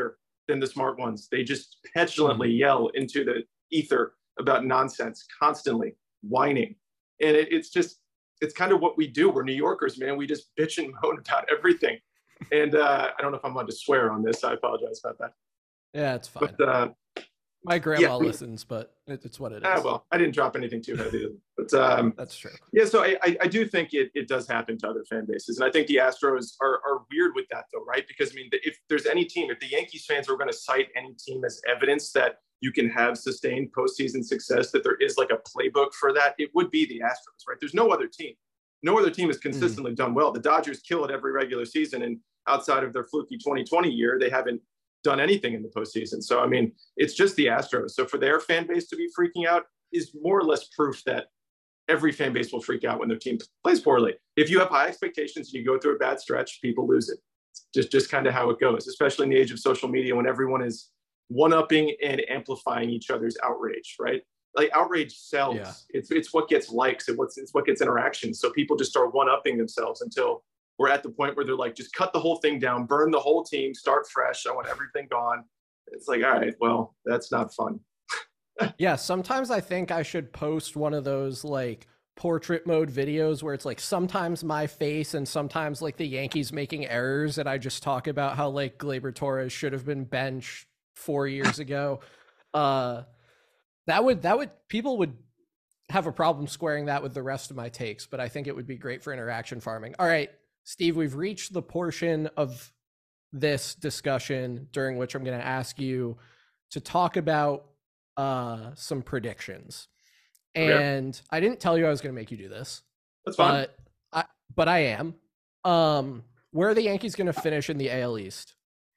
than the smart ones. They just petulantly yell into the ether about nonsense, constantly whining. And it's kind of what we do. We're New Yorkers, man. We just bitch and moan about everything. And I don't know if I'm allowed to swear on this. I apologize about that. Yeah, it's fine. But my grandma listens, but it's what it is. Well, I didn't drop anything too heavy. But that's true. Yeah, so I do think it does happen to other fan bases. And I think the Astros are weird with that, though, right? Because, I mean, if there's any team, if the Yankees fans were going to cite any team as evidence that you can have sustained postseason success, that there is like a playbook for that, it would be the Astros, right? There's no other team. No other team has consistently done well. The Dodgers kill it every regular season, and outside of their fluky 2020 year, they haven't done anything in the postseason. So, I mean, it's just the Astros. So for their fan base to be freaking out is more or less proof that every fan base will freak out when their team plays poorly. If you have high expectations and you go through a bad stretch, people lose it. It's just kind of how it goes, especially in the age of social media when everyone is one-upping and amplifying each other's outrage, right? Like outrage sells. Yeah. It's what gets likes and it's what gets interactions. So people just start one-upping themselves until we're at the point where they're like, just cut the whole thing down, burn the whole team, start fresh. I want everything gone. It's like, all right, well, that's not fun. Yeah, sometimes I think I should post one of those like portrait mode videos where it's like sometimes my face and sometimes like the Yankees making errors, and I just talk about how like Gleyber Torres should have been benched 4 years ago. That would people would have a problem squaring that with the rest of my takes, but I think it would be great for interaction farming. All right, Steve, we've reached the portion of this discussion during which I'm going to ask you to talk about some predictions. And I didn't tell you I was going to make you do this. That's fine. But I am. Where are the Yankees going to finish in the AL East?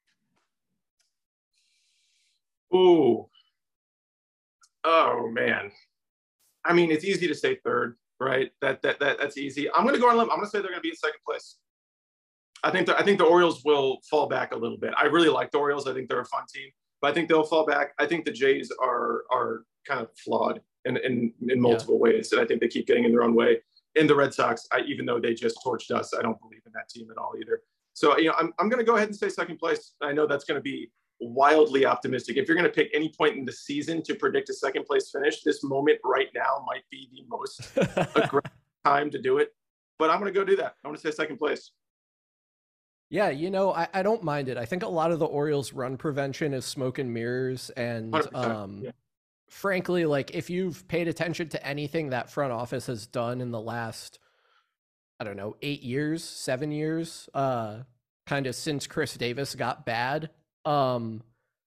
Ooh. Oh, man. I mean, it's easy to say third, right? That's easy. I'm going to go on a limb. I'm going to say they're going to be in second place. I think the Orioles will fall back a little bit. I really like the Orioles. I think they're a fun team, but I think they'll fall back. I think the Jays are kind of flawed in multiple ways, and I think they keep getting in their own way. And the Red Sox, even though they just torched us, I don't believe in that team at all either. So, I'm going to go ahead and say second place. I know that's going to be wildly optimistic. If you're going to pick any point in the season to predict a second place finish, this moment right now might be the most aggressive time to do it. But I'm going to go do that. I'm going to say second place. Yeah, I don't mind it. I think a lot of the Orioles' run prevention is smoke and mirrors. And frankly, like if you've paid attention to anything that front office has done in the last, 8 years, 7 years, kind of since Chris Davis got bad, I'm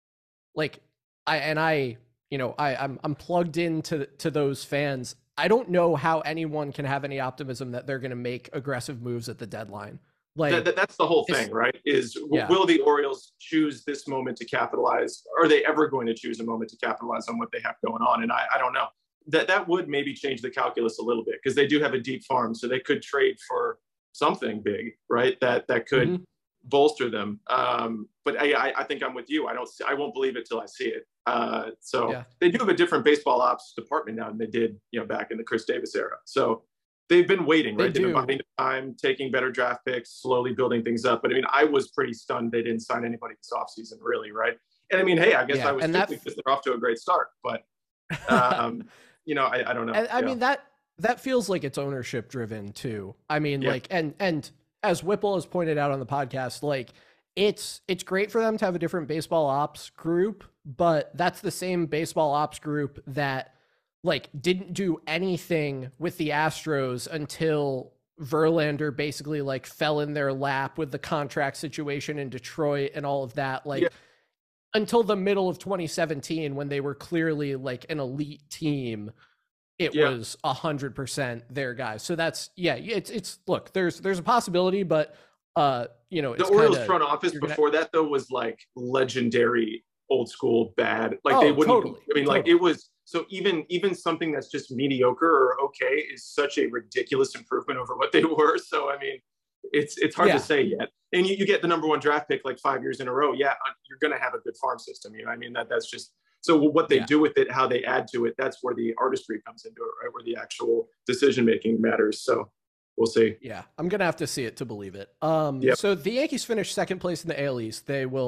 plugged into those fans. I don't know how anyone can have any optimism that they're going to make aggressive moves at the deadline. Like that's the whole thing, right? Will the Orioles choose this moment to capitalize? Are they ever going to choose a moment to capitalize on what they have going on? And I don't know. That would maybe change the calculus a little bit because they do have a deep farm, so they could trade for something big, right? That could bolster them. But I think I'm with you. I won't believe it till I see it. They do have a different baseball ops department now than they did, back in the Chris Davis era. So they've been waiting, right? They've been buying time, taking better draft picks, slowly building things up. But I was pretty stunned they didn't sign anybody this offseason, really, right? And I guess I was too because they're off to a great start. But I don't know. And that feels like it's ownership driven too. And as Whipple has pointed out on the podcast, like it's great for them to have a different baseball ops group, but that's the same baseball ops group that didn't do anything with the Astros until Verlander basically fell in their lap with the contract situation in Detroit and all of that. Until the middle of 2017, when they were clearly an elite team, it was 100% their guys. So that's, it's look, there's a possibility, but the Orioles front office before that though was legendary, old school bad. They wouldn't, totally. It was, so even something that's just mediocre or okay is such a ridiculous improvement over what they were. So, it's hard to say yet. And you get the number one draft pick 5 years in a row. Yeah, you're going to have a good farm system. That's just, so what they do with it, how they add to it, that's where the artistry comes into it, right? Where the actual decision-making matters. So we'll see. Yeah, I'm going to have to see it to believe it. So the Yankees finished second place in the AL East. They will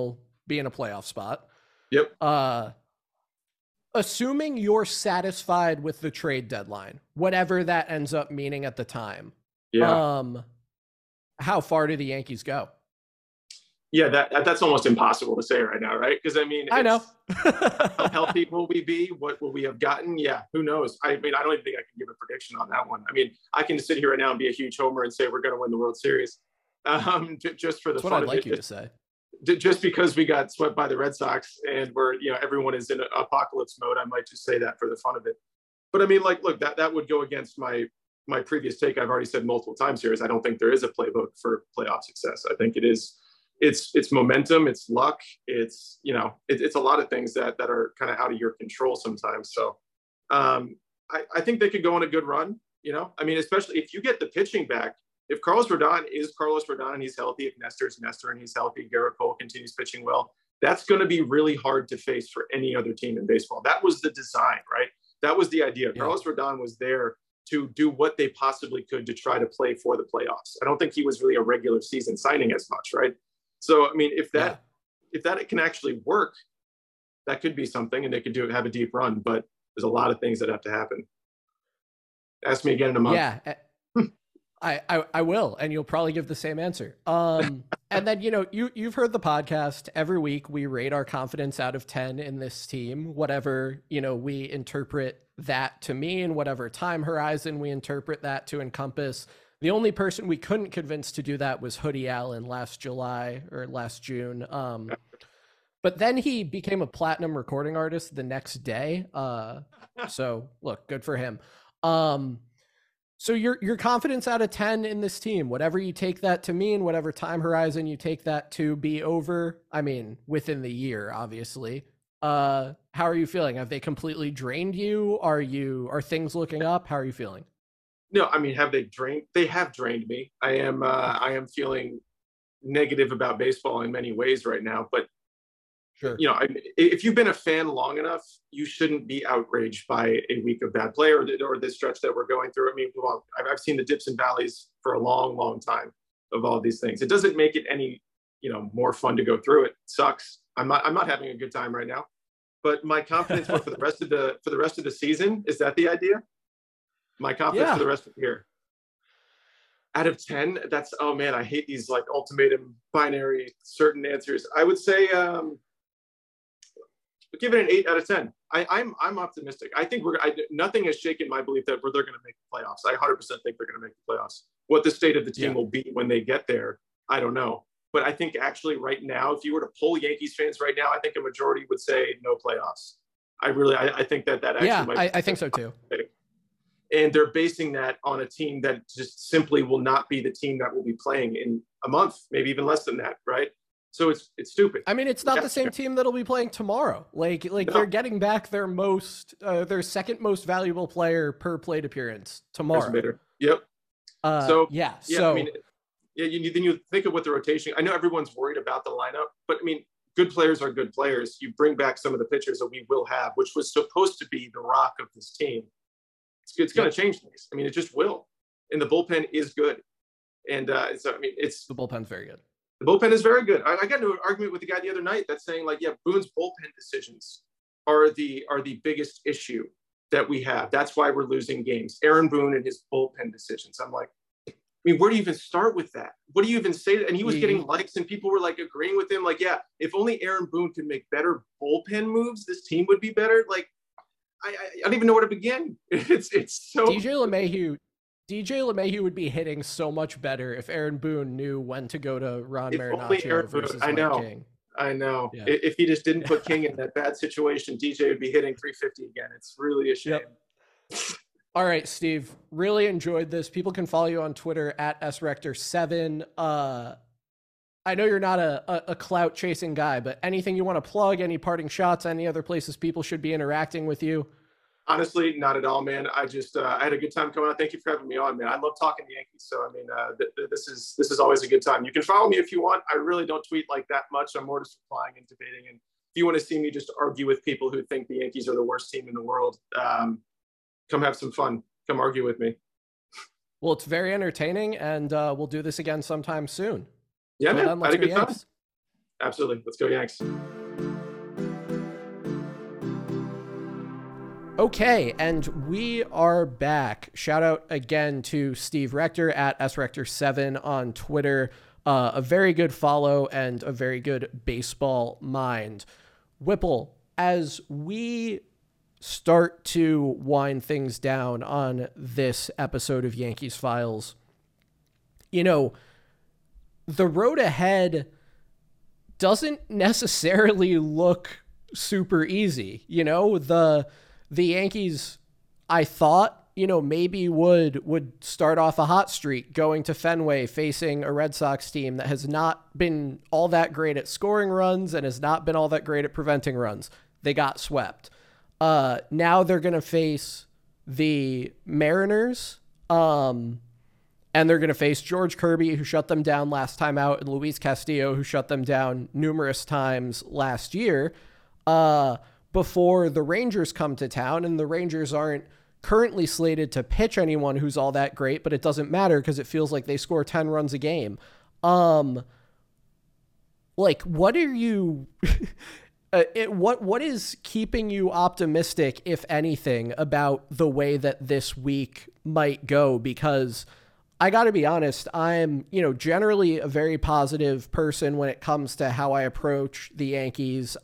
be in a playoff spot. Yep. Assuming you're satisfied with the trade deadline, whatever that ends up meaning at the time. Yeah. How far do the Yankees go? Yeah, that's almost impossible to say right now, right? Because I mean, I know. How healthy will we be? What will we have gotten? Yeah, who knows? I mean, I don't even think I can give a prediction on that one. I mean, I can sit here right now and be a huge homer and say we're going to win the World Series, just for the fun of it. That's what I'd like you to say. Just because we got swept by the Red Sox and everyone is in apocalypse mode, I might just say that for the fun of it. But I mean, like, look, that would go against my previous take. I've already said multiple times here is I don't think there is a playbook for playoff success. I think it's momentum, it's luck, it's a lot of things that are kind of out of your control sometimes. So I think they could go on a good run. I mean, especially if you get the pitching back. If Carlos Rodon is Carlos Rodon and he's healthy, if Nestor's Nestor and he's healthy, Garrett Cole continues pitching well, that's going to be really hard to face for any other team in baseball. That was the design, right? That was the idea. Yeah. Carlos Rodon was there to do what they possibly could to try to play for the playoffs. I don't think he was really a regular season signing as much, right? So, I mean, if that can actually work, that could be something, and they could have a deep run. But there's a lot of things that have to happen. Ask me again in a month. Yeah. I will, and you'll probably give the same answer. And then, you've heard the podcast. Every week we rate our confidence out of 10 in this team, whatever, we interpret that to mean, whatever time horizon we interpret that to encompass. The only person we couldn't convince to do that was Hoodie Allen last July or last June. But then he became a platinum recording artist the next day. So look, good for him. So your confidence out of 10 in this team, whatever you take that to mean, whatever time horizon you take that to be over, I mean, within the year, obviously. How are you feeling? Have they completely drained you? Are things looking up? How are you feeling? No, I mean, have they drained? They have drained me. I am feeling negative about baseball in many ways right now, but sure. If you've been a fan long enough, you shouldn't be outraged by a week of bad play or this stretch that we're going through. I mean, I've seen the dips and valleys for a long, long time of all these things. It doesn't make it any, more fun to go through it. It sucks. I'm not having a good time right now, but my confidence for the rest of the season, is that the idea? My confidence for the rest of the year. Out of 10, that's, oh man, I hate these like ultimatum binary certain answers. I would say, give it an 8 out of 10. I'm optimistic. I think nothing has shaken my belief that they're going to make the playoffs. I 100% think they're going to make the playoffs. What the state of the team will be when they get there, I don't know. But I think actually right now, if you were to poll Yankees fans right now, I think a majority would say no playoffs. I think that actually might be. I think so too. And they're basing that on a team that just simply will not be the team that will be playing in a month, maybe even less than that, right? So it's stupid. I mean, it's not the same team that'll be playing tomorrow. Like no. They're getting back their second most valuable player per plate appearance tomorrow. Yep. So I mean, then you think of what the rotation. I know everyone's worried about the lineup, but I mean, good players are good players. You bring back some of the pitchers that we will have, which was supposed to be the rock of this team. It's going to change things. I mean, it just will. And the bullpen is good. And so, I mean, the bullpen's very good. The bullpen is very good. I got into an argument with the guy the other night that's saying, like, Boone's bullpen decisions are the biggest issue that we have. That's why we're losing games. Aaron Boone and his bullpen decisions. I'm like, I mean, where do you even start with that? What do you even say? And he was getting likes and people were like agreeing with him. Like, if only Aaron Boone could make better bullpen moves, this team would be better. Like, I don't even know where to begin. It's so DJ LeMahieu would be hitting so much better if Aaron Boone knew when to go to Ron Marinaccio versus Mike King. I know. Yeah. If he just didn't put King in that bad situation, DJ would be hitting 350 again. It's really a shame. Yep. All right, Steve. Really enjoyed this. People can follow you on Twitter at srector7. I know you're not a clout chasing guy, but anything you want to plug, any parting shots, any other places people should be interacting with you? Honestly, not at all, man. I just I had a good time coming on. Thank you for having me on, man. I love talking to Yankees, so I mean, this is always a good time. You can follow me if you want. I really don't tweet like that much. I'm more just replying and debating. And if you want to see me just argue with people who think the Yankees are the worst team in the world, come have some fun. Come argue with me. Well, it's very entertaining, and we'll do this again sometime soon. Yeah, man. I had a good time. Absolutely. Let's go Yanks. Okay, and we are back. Shout out again to Steve Rector at srector7 on Twitter. A very good follow and a very good baseball mind. Whipple, as we start to wind things down on this episode of Yankees Files, you know, the road ahead doesn't necessarily look super easy. You know, the Yankees, I thought, you know, maybe would start off a hot streak going to Fenway facing a Red Sox team that has not been all that great at scoring runs and has not been all that great at preventing runs. They got swept. Now they're going to face the Mariners, and they're going to face George Kirby, who shut them down last time out, and Luis Castillo, who shut them down numerous times last year, before the Rangers come to town. And the Rangers aren't currently slated to pitch anyone who's all that great, but it doesn't matter because it feels like they score 10 runs a game. Like, what are you... what is keeping you optimistic, if anything, about the way that this week might go? Because I got to be honest, I'm, you know, generally a very positive person when it comes to how I approach the Yankees.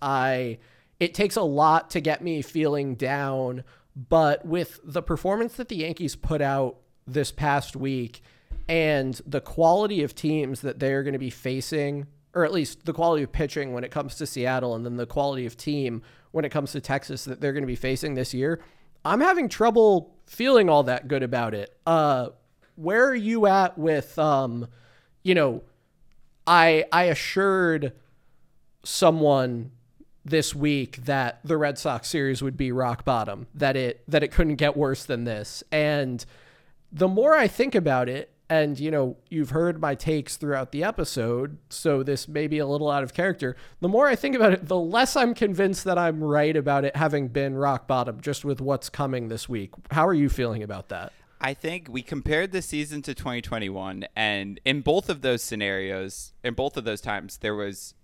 It takes a lot to get me feeling down, but with the performance that the Yankees put out this past week and the quality of teams that they're going to be facing, or at least the quality of pitching when it comes to Seattle, and then the quality of team when it comes to Texas that they're going to be facing this year, I'm having trouble feeling all that good about it. Where are you at with, you know, I assured someone this week that the Red Sox series would be rock bottom, that it couldn't get worse than this. And the more I think about it, and, you know, you've heard my takes throughout the episode, so this may be a little out of character. The more I think about it, the less I'm convinced that I'm right about it having been rock bottom just with what's coming this week. How are you feeling about that? I think we compared the season to 2021, and in both of those scenarios, in both of those times, there was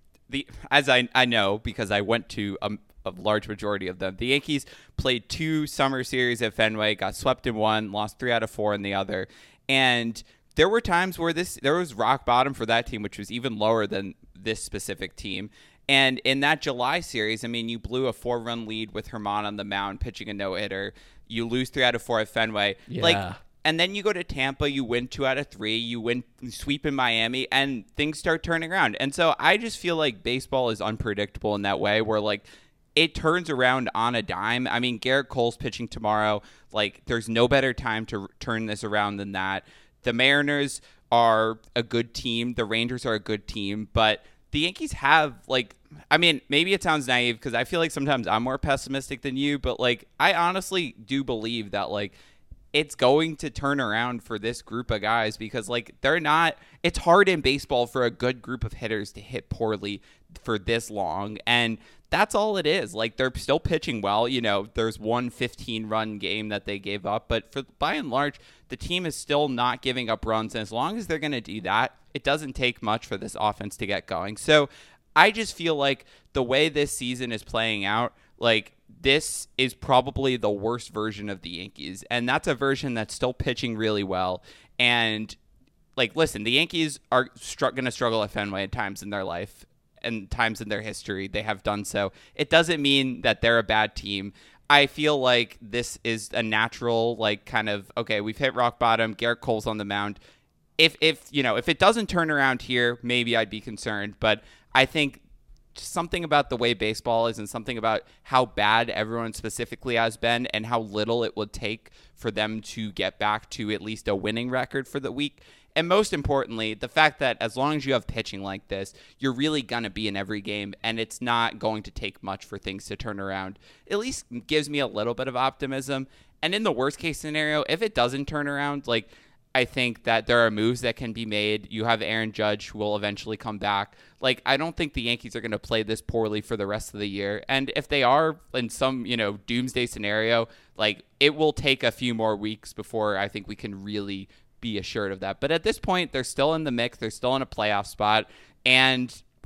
as I know, because I went to a large majority of them, the Yankees played 2 summer series at Fenway, got swept in one, lost 3 out of 4 in the other. And there were times where there was rock bottom for that team, which was even lower than this specific team. And in that July series, I mean, you blew a 4-run lead with Herman on the mound pitching a no-hitter. You lose 3 out of 4 at Fenway. Yeah. And then you go to Tampa, you win 2 out of 3, you sweep in Miami, and things start turning around. And so I just feel like baseball is unpredictable in that way, where like it turns around on a dime. I mean, Garrett Cole's pitching tomorrow. Like, there's no better time to turn this around than that. The Mariners are a good team. The Rangers are a good team, but the Yankees have, like, I mean, maybe it sounds naive because I feel like sometimes I'm more pessimistic than you, but like, I honestly do believe that like it's going to turn around for this group of guys, because like it's hard in baseball for a good group of hitters to hit poorly for this long. And that's all it is. Like, they're still pitching well. You know, there's one 15-run game that they gave up, but by and large, the team is still not giving up runs. And as long as they're going to do that, it doesn't take much for this offense to get going. So I just feel like the way this season is playing out, like, this is probably the worst version of the Yankees. And that's a version that's still pitching really well. And, like, listen, the Yankees are going to struggle at Fenway at times in their life and times in their history. They have done so. It doesn't mean that they're a bad team. I feel like this is a natural, like, kind of, okay, we've hit rock bottom. Garrett Cole's on the mound. If it doesn't turn around here, maybe I'd be concerned. But I think something about the way baseball is, and something about how bad everyone specifically has been, and how little it would take for them to get back to at least a winning record for the week. And most importantly, the fact that as long as you have pitching like this, you're really going to be in every game, and it's not going to take much for things to turn around, at least gives me a little bit of optimism. And in the worst case scenario, if it doesn't turn around, like, I think that there are moves that can be made. You have Aaron Judge, who will eventually come back. Like, I don't think the Yankees are going to play this poorly for the rest of the year. And if they are in some, doomsday scenario, like, it will take a few more weeks before I think we can really be assured of that. But at this point, they're still in the mix. They're still in a playoff spot. And, like,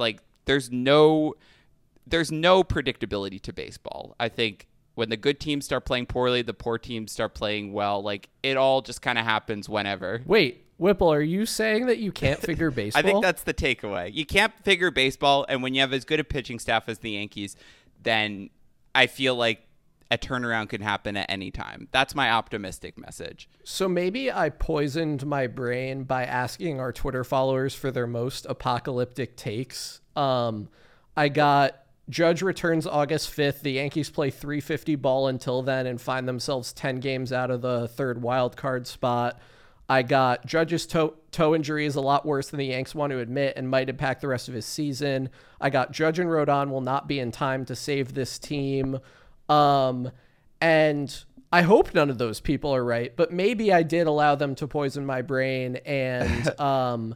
there's no predictability to baseball. I think when the good teams start playing poorly, the poor teams start playing well. Like, it all just kind of happens whenever. Wait, Whipple, are you saying that you can't figure baseball? I think that's the takeaway. You can't figure baseball, and when you have as good a pitching staff as the Yankees, then I feel like a turnaround can happen at any time. That's my optimistic message. So maybe I poisoned my brain by asking our Twitter followers for their most apocalyptic takes. I got Judge returns August 5th. The Yankees play .350 ball until then and find themselves 10 games out of the third wild card spot. I got Judge's toe injury is a lot worse than the Yanks want to admit and might impact the rest of his season. I got Judge and Rodon will not be in time to save this team. And I hope none of those people are right, but maybe I did allow them to poison my brain, and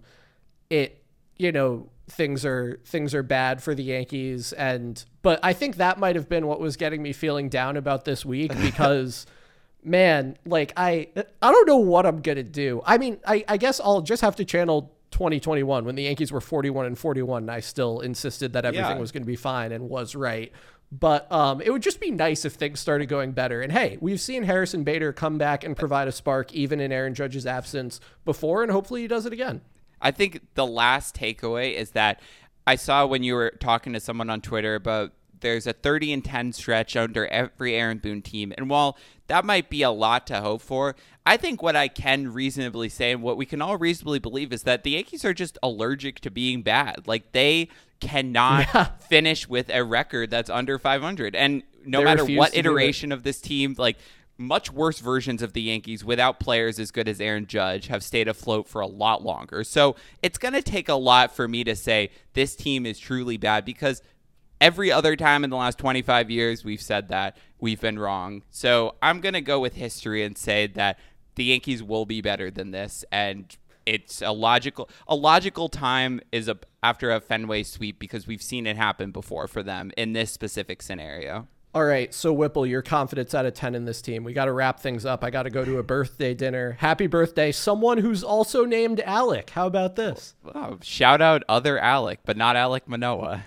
things are bad for the Yankees. But I think that might have been what was getting me feeling down about this week, because man, like I don't know what I'm going to do. I mean, I guess I'll just have to channel 2021 when the Yankees were 41-41. And I still insisted that everything was going to be fine and was right. But it would just be nice if things started going better. And hey, we've seen Harrison Bader come back and provide a spark even in Aaron Judge's absence before, and hopefully he does it again. I think the last takeaway is that I saw when you were talking to someone on Twitter about there's a 30-10 stretch under every Aaron Boone team. And while that might be a lot to hope for, I think what I can reasonably say and what we can all reasonably believe is that the Yankees are just allergic to being bad. Like, they cannot finish with a record that's under 500. And no matter what iteration of this team, like, much worse versions of the Yankees without players as good as Aaron Judge have stayed afloat for a lot longer. So it's going to take a lot for me to say this team is truly bad, because every other time in the last 25 years we've said that, we've been wrong. So I'm going to go with history and say that the Yankees will be better than this, and it's a logical time is after a Fenway sweep, because we've seen it happen before for them in this specific scenario. All right, so Whipple, your confidence out of 10 in this team. We got to wrap things up. I got to go to a birthday dinner. Happy birthday, someone who's also named Alec. How about this? Wow, shout out other Alec, but not Alek Manoah.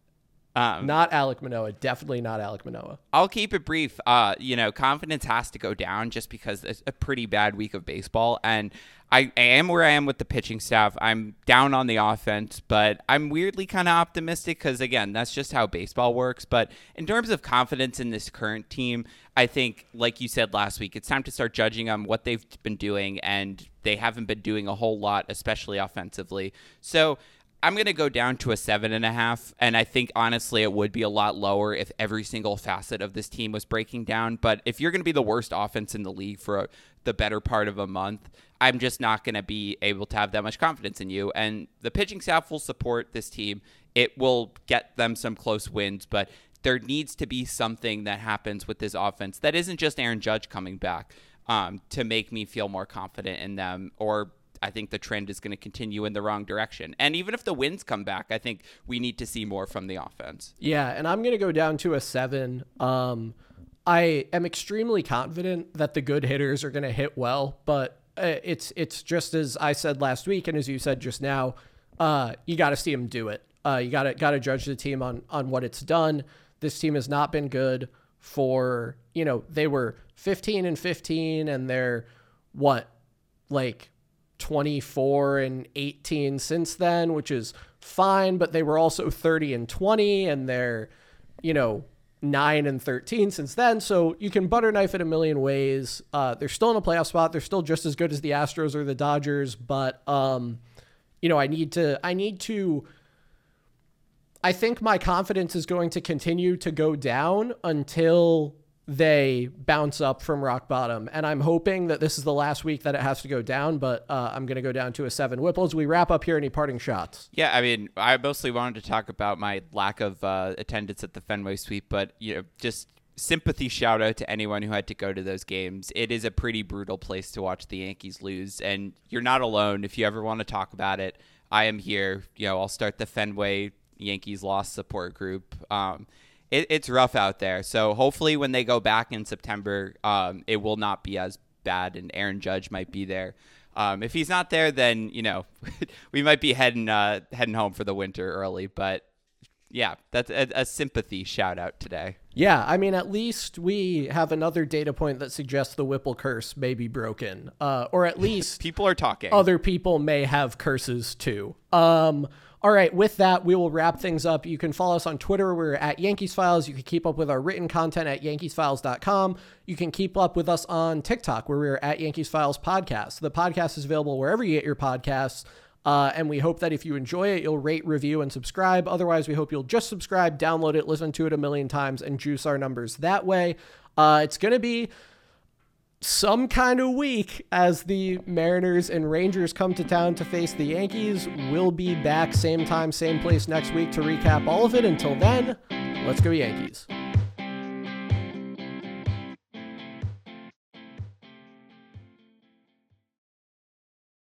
Not Alek Manoah. Definitely not Alek Manoah. I'll keep it brief. Confidence has to go down just because it's a pretty bad week of baseball. And I am where I am with the pitching staff. I'm down on the offense, but I'm weirdly kind of optimistic because, again, that's just how baseball works. But in terms of confidence in this current team, I think, like you said last week, it's time to start judging on what they've been doing, and they haven't been doing a whole lot, especially offensively. So I'm going to go down to a 7.5, and I think, honestly, it would be a lot lower if every single facet of this team was breaking down. But if you're going to be the worst offense in the league for the better part of a month, I'm just not going to be able to have that much confidence in you. And the pitching staff will support this team. It will get them some close wins, but there needs to be something that happens with this offense that isn't just Aaron Judge coming back to make me feel more confident in them, or I think the trend is going to continue in the wrong direction. And even if the wins come back, I think we need to see more from the offense. Yeah, and I'm going to go down to a 7. I am extremely confident that the good hitters are going to hit well, but it's just as I said last week, and as you said just now, you got to see them do it. You got to judge the team on what it's done. This team has not been good for, they were 15-15, and they're 24-18 since then, which is fine, but they were also 30-20, and they're 9-13 since then. So you can butter knife it a million ways. They're still in a playoff spot. They're still just as good as the Astros or the Dodgers, but I think my confidence is going to continue to go down until they bounce up from rock bottom. And I'm hoping that this is the last week that it has to go down, but I'm going to go down to a 7. Whipple, as we wrap up here, any parting shots? Yeah, I mean, I mostly wanted to talk about my lack of attendance at the Fenway sweep, but, just sympathy shout out to anyone who had to go to those games. It is a pretty brutal place to watch the Yankees lose, and you're not alone. If you ever want to talk about it, I am here. I'll start the Fenway Yankees loss support group. It's rough out there. So hopefully when they go back in September, it will not be as bad, and Aaron Judge might be there. If he's not there, then, we might be heading home for the winter early. But Yeah, that's a sympathy shout out today. Yeah, I mean, at least we have another data point that suggests the Whipple curse may be broken, or at least people are talking. Other people may have curses too. All right, with that, we will wrap things up. You can follow us on Twitter. We're at Yankees Files. You can keep up with our written content at yankeesfiles.com. You can keep up with us on TikTok, where we're at Yankees Files Podcast. The podcast is available wherever you get your podcasts. And we hope that if you enjoy it, you'll rate, review, and subscribe. Otherwise, we hope you'll just subscribe, download it, listen to it a million times, and juice our numbers that way. It's going to be some kind of week as the Mariners and Rangers come to town to face the Yankees. We'll be back same time, same place next week to recap all of it. Until then, let's go Yankees.